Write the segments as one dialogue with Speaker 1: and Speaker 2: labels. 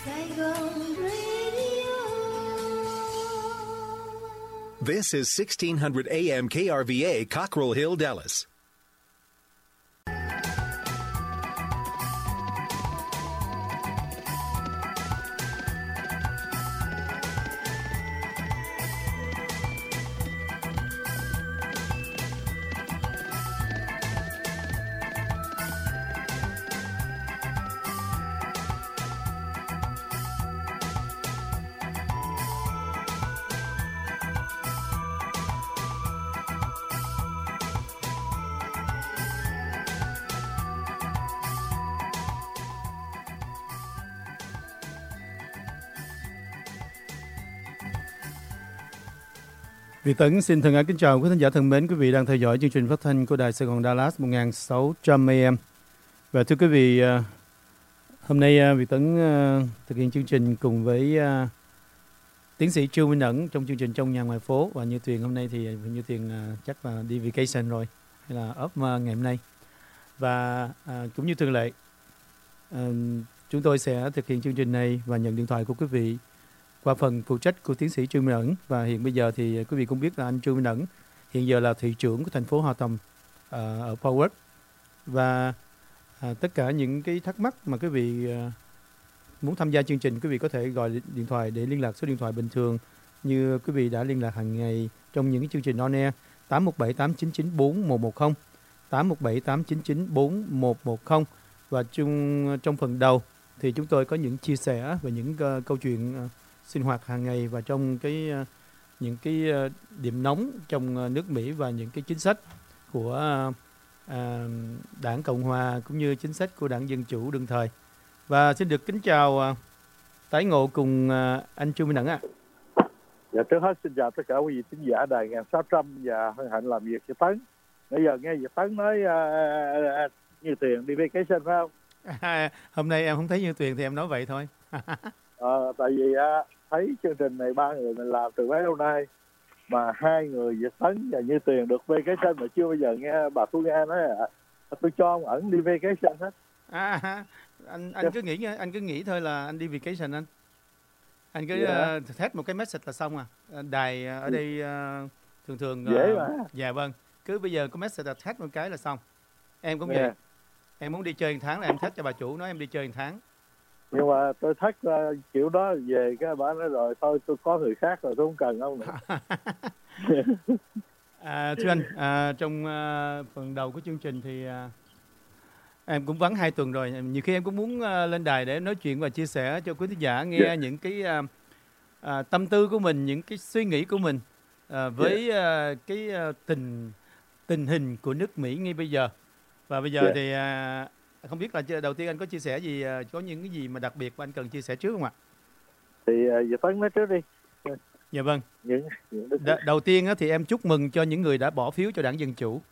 Speaker 1: Saigon Radio.
Speaker 2: This is 1600 AM KRVA, Cockrell Hill, Dallas.
Speaker 3: Việt Tấn xin thân ái kính chào quý khán giả thân mến, quý vị đang theo dõi chương trình phát thanh của Đài Sài Gòn Dallas 1600 AM. Và thưa quý vị, hôm nay Việt Tấn thực hiện chương trình cùng với tiến sĩ Trương Minh Ẩn trong chương trình Trong Nhà Ngoài Phố. Và Như Tuyền hôm nay thì Như Tuyền chắc là đi vacation rồi, hay là off ngày hôm nay. Và cũng như thường lệ, chúng tôi sẽ thực hiện chương trình này và nhận điện thoại của quý vị qua phần phụ trách của tiến sĩ Trương Minh Ẩn. Và hiện bây giờ thì quý vị cũng biết là anh Trương Minh Ẩn hiện giờ là thị trưởng của thành phố Hòa Tầm ở Forward. Và tất cả những cái thắc mắc mà quý vị muốn tham gia chương trình, quý vị có thể gọi điện thoại để liên lạc số điện thoại bình thường như quý vị đã liên lạc hàng ngày trong những cái chương trình on air 817-899-4110, 817-899-4110. Và trong phần đầu thì chúng tôi có những chia sẻ về những câu chuyện sinh hoạt hàng ngày và trong những cái điểm nóng trong nước Mỹ và những cái chính sách của Đảng Cộng Hòa cũng như chính sách của Đảng Dân Chủ đương thời. Và xin được kính chào tái ngộ cùng anh Trương Minh Ẩn ạ.
Speaker 4: Dạ, trước hết xin chào tất cả quý vị thính giả đài 1600 và hân hạnh làm việc với Tấn. Bây giờ nghe Việt Tấn nói Như Tuyền đi vacation phải không?
Speaker 3: Hôm nay em không thấy Như Tuyền thì em nói vậy thôi.
Speaker 4: Tại vì thấy chương trình này ba người mình làm từ mấy lâu nay mà hai người Việt Tấn và Như Tuyền được vacation mà chưa bao giờ nghe bà Thu Nga nói tôi cho ông Ẩn đi vacation hết.
Speaker 3: Anh cứ nghĩ thôi là anh đi vacation anh cứ test một cái message là xong à. Đài ở đây thường
Speaker 4: dễ mà.
Speaker 3: Dạ vâng, cứ bây giờ có message là test một cái là xong. Em cũng vậy. Em muốn đi chơi 1 tháng là em thách cho bà chủ nói em đi chơi 1 tháng. Nhưng
Speaker 4: mà tôi thách kiểu đó về cái bà nói rồi thôi tôi có người khác rồi tôi không cần ông nữa.
Speaker 3: Thưa anh, trong phần đầu của chương trình thì em cũng vắng 2 tuần rồi. Nhiều khi em cũng muốn lên đài để nói chuyện và chia sẻ cho quý khán giả nghe những cái tâm tư của mình, những cái suy nghĩ của mình với cái tình hình của nước Mỹ ngay bây giờ. Và bây giờ thì không biết là đầu tiên anh có chia sẻ gì, có những cái gì mà đặc biệt mà anh cần chia sẻ trước không ạ?
Speaker 4: Thì Việt Tấn nói trước đi.
Speaker 3: Dạ vâng. Đầu tiên thì em chúc mừng cho những người đã bỏ phiếu cho Đảng Dân Chủ.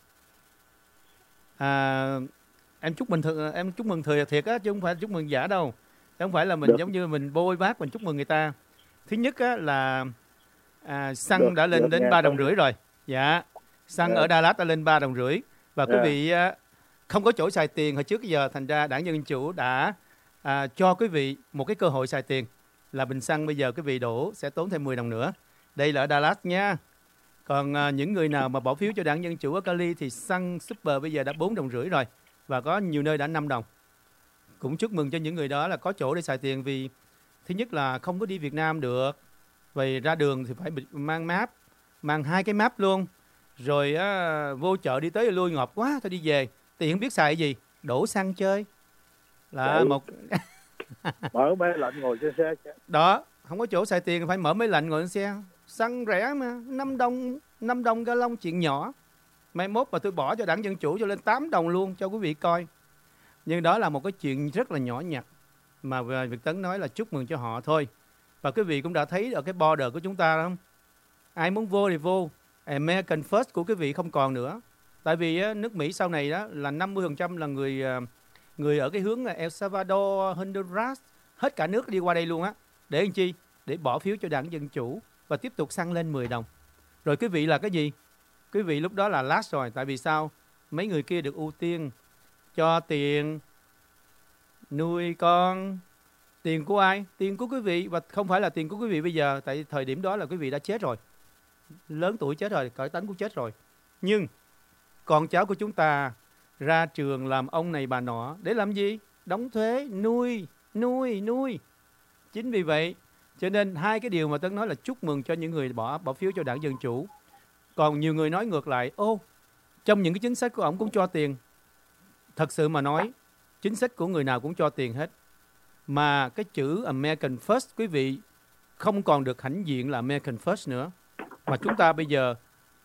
Speaker 3: Em chúc mừng thiệt á, chứ không phải chúc mừng giả đâu. Không phải là mình giống như mình bôi bác mình chúc mừng người ta. Thứ nhất á, là xăng đã lên đến 3,5 đồng rồi. Dạ. Xăng ở Dallas đã lên 3,5 đồng. Và quý vị không có chỗ xài tiền hồi trước giờ, thành ra Đảng Dân Chủ đã cho quý vị một cái cơ hội xài tiền, là bình xăng bây giờ quý vị đổ sẽ tốn thêm 10 đồng nữa. Đây là ở Dallas nha. Còn những người nào mà bỏ phiếu cho Đảng Dân Chủ ở Cali thì xăng super bây giờ đã 4,5 đồng rồi, và có nhiều nơi đã 5 đồng. Cũng chúc mừng cho những người đó là có chỗ để xài tiền, vì thứ nhất là không có đi Việt Nam được, vì ra đường thì phải mang map, mang 2 cái map luôn. Rồi vô chợ đi tới lui ngọt quá, thôi đi về. Tiền không biết xài gì, đổ xăng chơi. Là một
Speaker 4: mở máy lạnh ngồi trên xe.
Speaker 3: Đó, không có chỗ xài tiền phải mở máy lạnh ngồi trên xe. Xăng rẻ mà, 5 đồng gallon chuyện nhỏ. Mai mốt mà tôi bỏ cho Đảng Dân Chủ cho lên 8 đồng luôn cho quý vị coi. Nhưng đó là một cái chuyện rất là nhỏ nhặt mà Việt Tấn nói là chúc mừng cho họ thôi. Và quý vị cũng đã thấy ở cái border của chúng ta không? Ai muốn vô thì vô. American First của quý vị không còn nữa. Tại vì nước Mỹ sau này đó là 50% là người ở cái hướng El Salvador, Honduras, hết cả nước đi qua đây luôn á. Để làm chi? Để bỏ phiếu cho Đảng Dân Chủ và tiếp tục xăng lên 10 đồng. Rồi quý vị là cái gì? Quý vị lúc đó là last rồi. Tại vì sao? Mấy người kia được ưu tiên cho tiền nuôi con, Tiền của ai? Tiền của quý vị, và không phải là tiền của quý vị bây giờ, tại thời điểm đó là quý vị đã chết rồi, lớn tuổi chết rồi, cõi tánh cũng chết rồi. Nhưng con cháu của chúng ta ra trường làm ông này bà nọ để làm gì? Đóng thuế, nuôi. Chính vì vậy cho nên hai cái điều mà Tấn nói là chúc mừng cho những người bỏ phiếu cho Đảng Dân Chủ. Còn nhiều người nói ngược lại, trong những cái chính sách của ổng cũng cho tiền. Thật sự mà nói, chính sách của người nào cũng cho tiền hết. Mà cái chữ American First, quý vị, không còn được hãnh diện là American First nữa. Mà chúng ta bây giờ,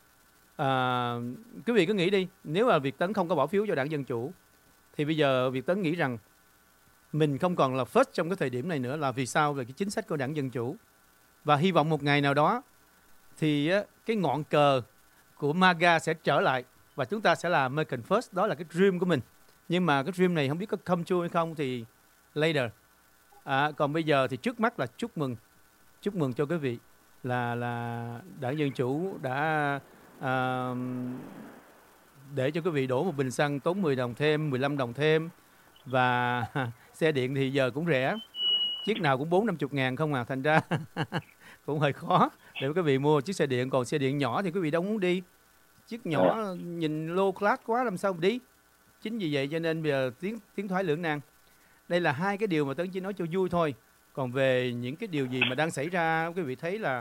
Speaker 3: quý vị cứ nghĩ đi, nếu mà Việt Tấn không có bỏ phiếu cho Đảng Dân Chủ, thì bây giờ Việt Tấn nghĩ rằng mình không còn là first trong cái thời điểm này nữa. Là vì sao? Về cái chính sách của Đảng Dân Chủ. Và hy vọng một ngày nào đó thì cái ngọn cờ của MAGA sẽ trở lại và chúng ta sẽ là American First. Đó là cái dream của mình. Nhưng mà cái dream này không biết có come true hay không thì later. Còn bây giờ thì trước mắt là chúc mừng cho quý vị là Đảng Dân Chủ đã để cho quý vị đổ một bình xăng tốn 10 đồng thêm, 15 đồng thêm. Và xe điện thì giờ cũng rẻ, chiếc nào cũng 40-50 ngàn không à. Thành ra cũng hơi khó để quý vị mua chiếc xe điện. Còn xe điện nhỏ thì quý vị đâu muốn đi. Chiếc nhỏ nhìn low class quá làm sao mà đi. Chính vì vậy cho nên bây giờ tiến thoái lưỡng nan. Đây là hai cái điều mà Tấn chỉ nói cho vui thôi. Còn về những cái điều gì mà đang xảy ra, quý vị thấy là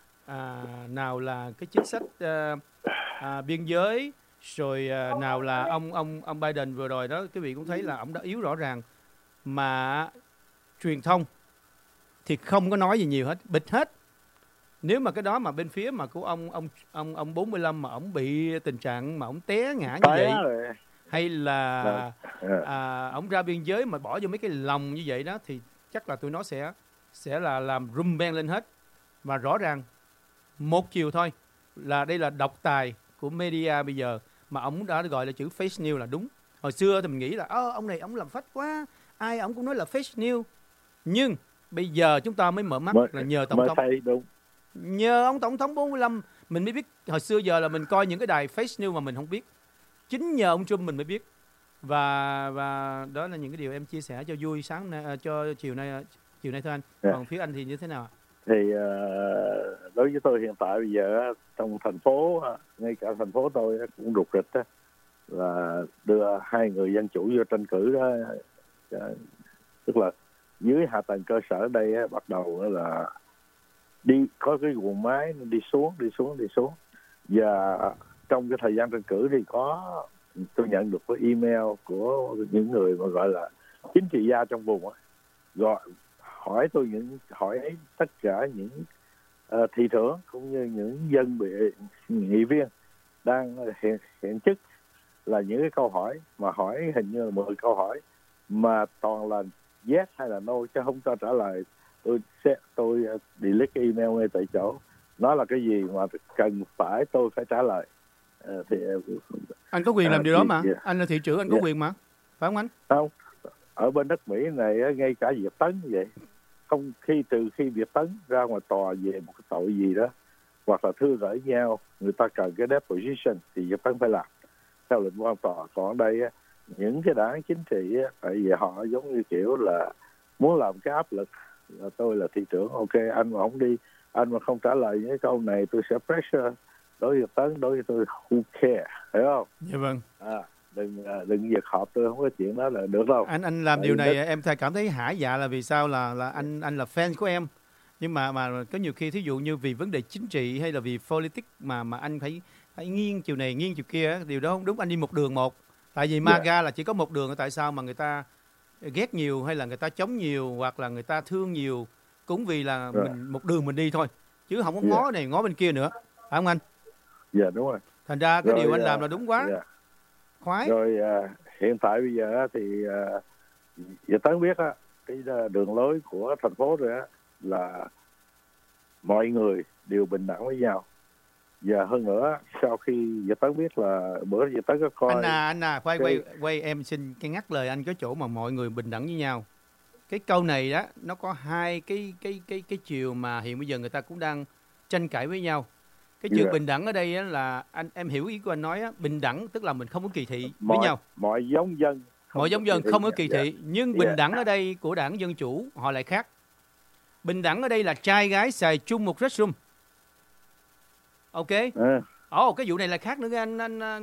Speaker 3: nào là cái chính sách biên giới, rồi nào là ông Biden vừa rồi đó, quý vị cũng thấy là ông đã yếu rõ ràng. Mà truyền thông thì không có nói gì nhiều hết, bịt hết. Nếu mà cái đó mà bên phía mà của ông 45 mà ông bị tình trạng mà ông té ngã như vậy, hay là ông ra biên giới mà bỏ vô mấy cái lồng như vậy đó, thì chắc là tụi nó sẽ là làm rum beng lên hết. Và rõ ràng một chiều thôi, là đây là độc tài của media bây giờ, mà ông đã gọi là chữ fake news là đúng. Hồi xưa thì mình nghĩ là ông này ông làm phách quá, ai ông cũng nói là fake news. Nhưng bây giờ chúng ta mới mở mắt là nhờ tổng thống, nhờ ông tổng thống 45 mình mới biết. Hồi xưa giờ là mình coi những cái đài fake news mà mình không biết, chính nhờ ông Trump mình mới biết. Và đó là những cái điều em chia sẻ cho vui sáng nay, cho chiều nay thưa anh. Còn phía anh thì như thế nào?
Speaker 4: Thì đối với tôi hiện tại bây giờ trong thành phố, ngay cả thành phố tôi cũng rục rịch đó, là đưa hai người dân chủ vô tranh cử đó. Tức là dưới hạ tầng cơ sở đây bắt đầu là đi có cái guồng máy đi xuống. Và trong cái thời gian tranh cử thì tôi nhận được cái email của những người mà gọi là chính trị gia trong vùng đó, gọi hỏi tất cả những thị trưởng cũng như những dân nghị viên đang hiện chức là những cái câu hỏi mà hỏi hình như là 10 câu hỏi mà toàn là yes hay là no chứ không cho trả lời. Tôi delete cái email ngay tại chỗ. Nó là cái gì mà cần tôi phải trả lời. Thì
Speaker 3: anh có quyền làm điều đó mà. Anh là thị trưởng, anh có quyền mà, phải không anh?
Speaker 4: Không, ở bên đất Mỹ này ngay cả Việt Tấn như vậy, trừ khi Việt Tấn ra ngoài tòa về một cái tội gì đó hoặc là thư gửi nhau, người ta cần cái deposition thì Việt Tấn phải làm theo lệnh quan tòa. Còn ở đây những cái đảng chính trị tại vì họ giống như kiểu là muốn làm cái áp lực là tôi là thị trưởng, ok anh mà không đi, anh mà không trả lời những cái câu này tôi sẽ pressure đối với Tấn, đối với tôi who care, hiểu không?
Speaker 3: Dạ vâng.
Speaker 4: Đừng việc họp tôi không có chuyện đó là được đâu.
Speaker 3: Anh làm điều này em cảm thấy hả dạ là vì sao là anh là fan của em. Nhưng mà có nhiều khi thí dụ như vì vấn đề chính trị hay là vì politics mà anh phải nghiêng chiều này nghiêng chiều kia, điều đó không đúng. Anh đi một đường một. Tại vì MAGA là chỉ có một đường, tại sao mà người ta ghét nhiều hay là người ta chống nhiều hoặc là người ta thương nhiều cũng vì là mình một đường mình đi thôi, chứ không có ngó này ngó bên kia nữa, phải không anh?
Speaker 4: Dạ đúng rồi.
Speaker 3: Thành ra cái điều anh làm là đúng quá. Khoái.
Speaker 4: Rồi hiện tại bây giờ thì giờ Tấn biết cái đường lối của thành phố rồi là mọi người đều bình đẳng với nhau. Và hơn nữa sau khi Việt Tấn biết là bữa Việt Tấn có coi
Speaker 3: anh quay em xin cái ngắt lời anh cái chỗ mà mọi người bình đẳng với nhau. Cái câu này đó nó có hai cái chiều mà hiện bây giờ người ta cũng đang tranh cãi với nhau. Cái chữ bình đẳng ở đây là em hiểu ý của anh nói bình đẳng tức là mình không có kỳ thị với nhau.
Speaker 4: Mọi giống dân
Speaker 3: Mọi giống dân không có kỳ thị, nhưng bình
Speaker 4: Dạ.
Speaker 3: đẳng ở đây của đảng Dân Chủ họ lại khác. Bình đẳng ở đây là trai gái xài chung một restroom. Ok. Cái vụ này là khác nữa anh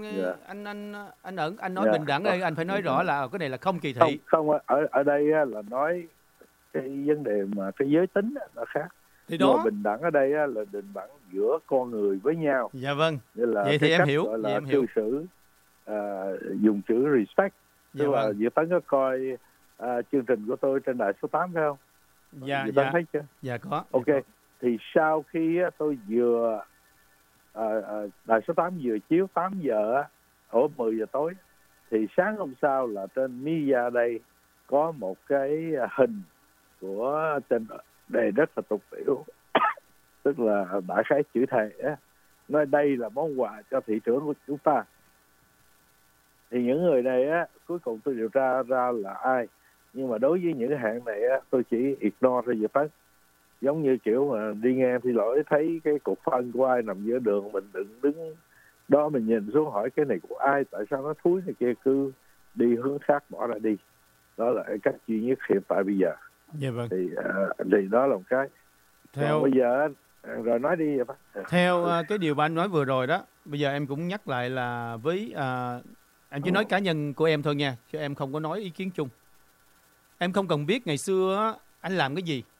Speaker 3: anh nói bình đẳng ở đây anh phải nói rõ là cái này là không kỳ thị.
Speaker 4: Không ở đây á, là nói cái vấn đề mà cái giới tính á, nó khác.
Speaker 3: Thì đó.
Speaker 4: Bình đẳng ở đây á, là bình đẳng giữa con người với nhau.
Speaker 3: Dạ vâng.
Speaker 4: Là
Speaker 3: vậy thì em hiểu.
Speaker 4: Gọi là
Speaker 3: em hiểu.
Speaker 4: cư xử dùng chữ respect.
Speaker 3: Dạ
Speaker 4: Tức là
Speaker 3: vâng.
Speaker 4: Diệu Tấn có coi chương trình của tôi trên đài số 8 phải không?
Speaker 3: Dạ.
Speaker 4: Diệu Tấn thấy chưa?
Speaker 3: Dạ có.
Speaker 4: Ok.
Speaker 3: Dạ có.
Speaker 4: Thì sau khi á, tôi vừa đài số 8 vừa chiếu 8 giờ á, ở 10 giờ tối, thì sáng hôm sau là trên Mia đây có một cái hình của trên đề rất là tục tiểu tức là đại khái chữ thề á, nói đây là món quà cho thị trưởng của chúng ta. Thì những người này á, cuối cùng tôi điều tra ra là ai, nhưng mà đối với những hạng này á, tôi chỉ ignore ra Diệp Tấn. Giống như kiểu mà đi ngang thì lỗi thấy cái cục phân của ai nằm giữa đường, mình đừng đứng đó mình nhìn xuống hỏi cái này của ai, tại sao nó thúi này kia, cứ đi hướng khác bỏ ra đi. Đó là cái cách duy nhất hiện tại bây giờ.
Speaker 3: Dạ vâng.
Speaker 4: Thì đó là một cái.
Speaker 3: Theo
Speaker 4: bây giờ rồi nói đi vậy.
Speaker 3: Theo cái điều mà anh nói vừa rồi đó, bây giờ em cũng nhắc lại là với em chỉ nói cá nhân của em thôi nha, chứ em không có nói ý kiến chung. Em không cần biết ngày xưa anh làm cái gì,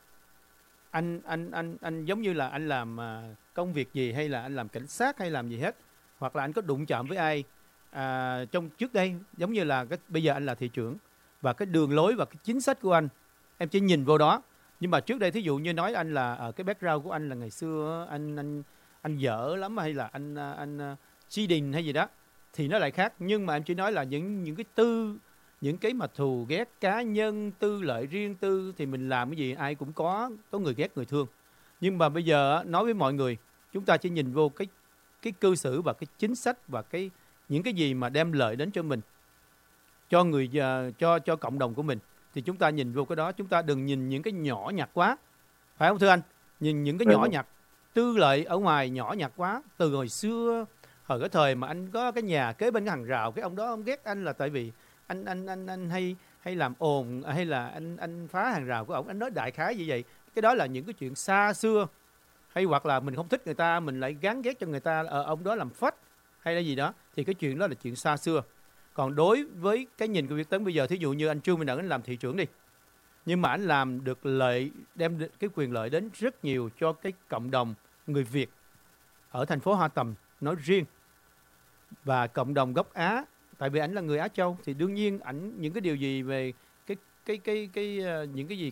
Speaker 3: anh giống như là anh làm công việc gì, hay là anh làm cảnh sát hay làm gì hết, hoặc là anh có đụng chạm với ai trong trước đây, giống như là bây giờ anh là thị trưởng và cái đường lối và cái chính sách của anh em chỉ nhìn vô đó. Nhưng mà trước đây thí dụ như nói anh là ở cái background của anh là ngày xưa anh dở lắm, hay là anh chi đình hay gì đó thì nó lại khác. Nhưng mà em chỉ nói là những cái mà thù ghét cá nhân, tư lợi riêng tư thì mình làm cái gì ai cũng có người ghét người thương. Nhưng mà bây giờ nói với mọi người, chúng ta chỉ nhìn vô cái cư xử và cái chính sách và những cái gì mà đem lợi đến cho mình, cho cộng đồng của mình, thì chúng ta nhìn vô cái đó. Chúng ta đừng nhìn những cái nhỏ nhặt quá, phải không thưa anh? Nhìn những cái nhỏ nhặt, tư lợi ở ngoài nhỏ nhặt quá. Từ hồi xưa, hồi cái thời mà anh có cái nhà kế bên cái hàng rào, cái ông đó ông ghét anh là tại vì anh hay làm ồn, hay là anh phá hàng rào của ông. Anh nói đại khái như vậy. Cái đó là những cái chuyện xa xưa. Hay hoặc là mình không thích người ta, mình lại gán ghét cho người ta ông đó làm phách hay là gì đó, thì cái chuyện đó là chuyện xa xưa. Còn đối với cái nhìn của Việt Tấn bây giờ, thí dụ như anh Trương Minh Ẩn anh làm thị trưởng đi, nhưng mà anh làm được lợi, đem cái quyền lợi đến rất nhiều cho cái cộng đồng người Việt ở thành phố Hoa Tầm nói riêng, và cộng đồng gốc Á. Tại vì ảnh là người Á Châu thì đương nhiên ảnh những cái điều gì về những cái gì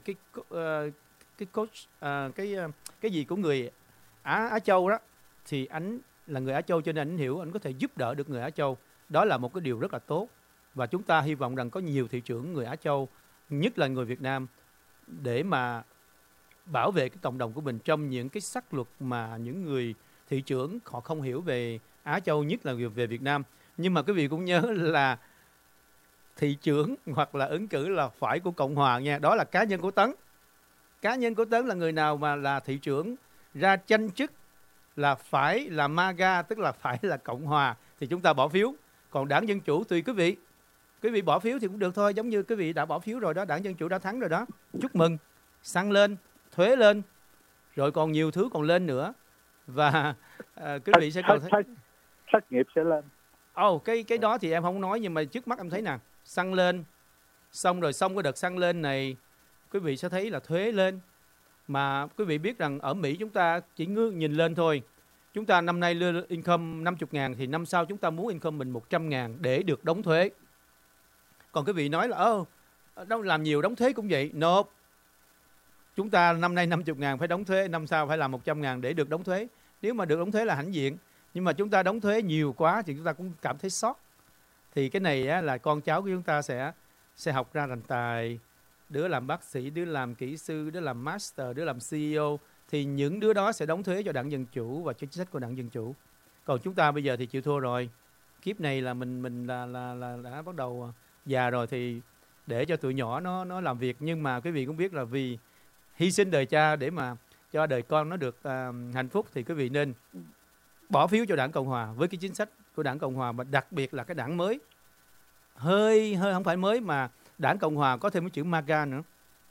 Speaker 3: cái gì của người Á Châu đó, thì ảnh là người Á Châu cho nên ảnh hiểu, ảnh có thể giúp đỡ được người Á Châu. Đó là một cái điều rất là tốt, và chúng ta hy vọng rằng có nhiều thị trưởng người Á Châu, nhất là người Việt Nam, để mà bảo vệ cái cộng đồng của mình trong những cái sắc luật mà những người thị trưởng họ không hiểu về Á Châu, nhất là về Việt Nam. Nhưng mà quý vị cũng nhớ là thị trưởng hoặc là ứng cử là phải của Cộng Hòa nha. Đó là cá nhân của Tấn. Cá nhân của Tấn là người nào mà là thị trưởng ra tranh chức là phải là MAGA, tức là phải là Cộng Hòa, thì chúng ta bỏ phiếu. Còn đảng Dân Chủ tùy quý vị bỏ phiếu thì cũng được thôi. Giống như quý vị đã bỏ phiếu rồi đó, đảng Dân Chủ đã thắng rồi đó, chúc mừng. Xăng lên, thuế lên, rồi còn nhiều thứ còn lên nữa. Và quý vị sẽ còn thấy
Speaker 4: thất nghiệp sẽ lên.
Speaker 3: Cái đó thì em không nói, nhưng mà trước mắt em thấy nè, xăng lên, xong cái đợt xăng lên này, quý vị sẽ thấy là thuế lên. Mà quý vị biết rằng ở Mỹ chúng ta chỉ nhìn lên thôi. Chúng ta năm nay đưa income 50.000 thì năm sau chúng ta muốn income mình 100.000 để được đóng thuế. Còn quý vị nói là đâu làm nhiều đóng thuế cũng vậy. Nope. Chúng ta năm nay 50.000 phải đóng thuế, năm sau phải làm 100.000 để được đóng thuế. Nếu mà được đóng thuế là hãnh diện. Nhưng mà chúng ta đóng thuế nhiều quá thì chúng ta cũng cảm thấy sót. Thì cái này á, là con cháu của chúng ta sẽ học ra thành tài. Đứa làm bác sĩ, đứa làm kỹ sư, đứa làm master, đứa làm CEO. Thì những đứa đó sẽ đóng thuế cho đảng Dân Chủ và cho chính sách của đảng Dân Chủ. Còn chúng ta bây giờ thì chịu thua rồi. Kiếp này là mình là đã bắt đầu già rồi, thì để cho tụi nhỏ nó làm việc. Nhưng mà quý vị cũng biết là vì hy sinh đời cha để mà cho đời con nó được hạnh phúc, thì quý vị nên bỏ phiếu cho đảng Cộng Hòa với cái chính sách của đảng Cộng Hòa, và đặc biệt là cái đảng mới hơi không phải mới mà đảng Cộng hòa có thêm cái chữ MAGA nữa.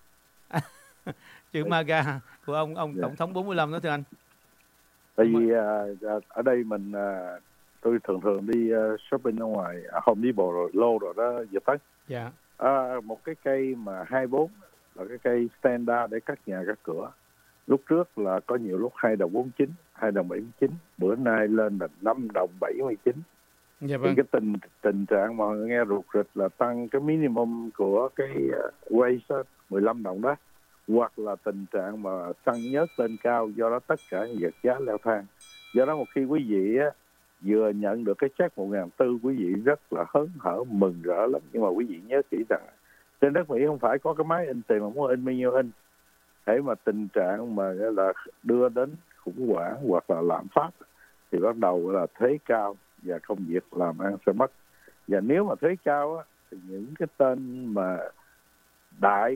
Speaker 3: Chữ MAGA của ông Tổng thống 45 đó thưa anh.
Speaker 4: Tại vì ở đây tôi thường đi shopping ở ngoài Home Depot rồi Lowe's rồi đó Việt Tấn.
Speaker 3: Dạ.
Speaker 4: Một cái cây mà 24 là cái cây standard để cắt nhà cắt cửa. Lúc trước là có nhiều lúc 2 đồng 49, 2 đồng 79, bữa nay lên là 5 đồng 79.
Speaker 3: Dạ vâng.
Speaker 4: Thì cái tình trạng mà nghe rụt rịch là tăng cái minimum của cái wage 15 đồng đó, hoặc là tình trạng mà xăng nhớt lên cao, do đó tất cả những việc giá leo thang. Do đó một khi quý vị vừa nhận được cái check 1.400, quý vị rất là hớn hở mừng rỡ lắm, nhưng mà quý vị nhớ kỹ rằng trên đất Mỹ không phải có cái máy in tiền mà muốn in bao nhiêu in. Thế mà tình trạng mà là đưa đến khủng hoảng hoặc là lạm phát thì bắt đầu là thuế cao và công việc làm ăn sẽ mất. Và nếu mà thuế cao thì những cái tên mà đại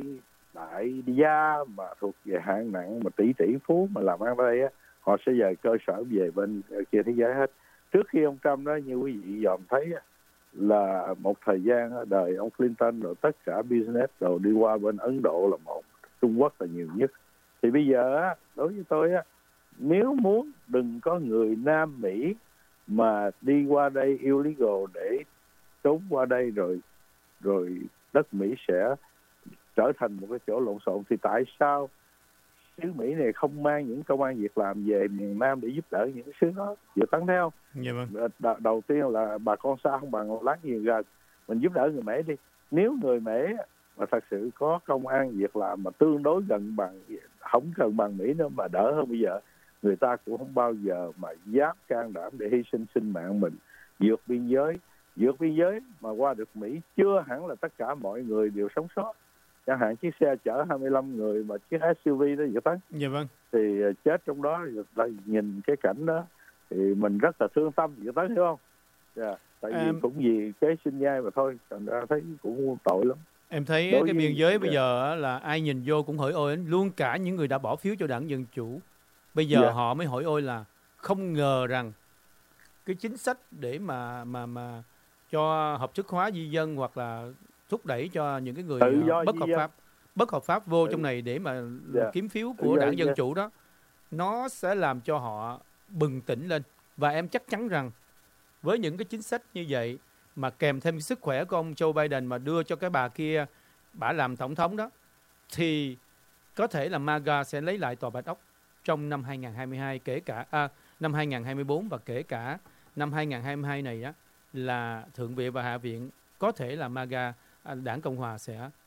Speaker 4: gia mà thuộc về hạng nặng mà tỷ phú mà làm ăn ở đây họ sẽ dời cơ sở về bên kia thế giới hết. Trước khi ông Trump đó, như quý vị dòm thấy là một thời gian đời ông Clinton rồi tất cả business rồi đi qua bên Ấn Độ là một, Trung Quốc là nhiều nhất. Thì bây giờ đối với tôi nếu muốn đừng có người Nam Mỹ mà đi qua đây illegal để trốn qua đây rồi đất Mỹ sẽ trở thành một cái chỗ lộn xộn, thì tại sao xứ Mỹ này không mang những công an việc làm về miền Nam để giúp đỡ những xứ đó? Dự Tấn thấy không?
Speaker 3: Dạ vâng.
Speaker 4: Đầu tiên là bà con xa không bằng láng giềng gần, mình giúp đỡ người Mỹ đi. Nếu người Mỹ mà thật sự có công an việc làm mà tương đối gần bằng, không gần bằng Mỹ nữa mà đỡ hơn bây giờ, người ta cũng không bao giờ mà dám can đảm để hy sinh sinh mạng mình vượt biên giới mà qua được Mỹ. Chưa hẳn là tất cả mọi người đều sống sót. Chẳng hạn chiếc xe chở 25 người mà chiếc SUV đó Dự Tấn,
Speaker 3: dạ vâng,
Speaker 4: thì chết trong đó. Nhìn cái cảnh đó thì mình rất là thương tâm, Dự Tấn hiểu không? Tại vì cũng vì cái sinh nhai mà thôi, thành ra thấy cũng tội lắm.
Speaker 3: Em thấy cái biên giới bây giờ là ai nhìn vô cũng hỏi ôi, luôn cả những người đã bỏ phiếu cho đảng Dân Chủ. Bây giờ họ mới hỏi ôi là không ngờ rằng cái chính sách để mà cho hợp thức hóa di dân hoặc là thúc đẩy cho những cái người bất hợp pháp vô trong này để mà kiếm phiếu của đảng Dân Chủ đó, nó sẽ làm cho họ bừng tỉnh lên. Và em chắc chắn rằng với những cái chính sách như vậy mà kèm thêm sức khỏe của ông Joe Biden mà đưa cho cái bà kia, bà làm tổng thống đó, thì có thể là MAGA sẽ lấy lại Tòa Bạch Ốc trong năm 2022, kể cả năm 2024 và kể cả năm 2022 này á, là Thượng viện và Hạ viện có thể là MAGA, đảng Cộng hòa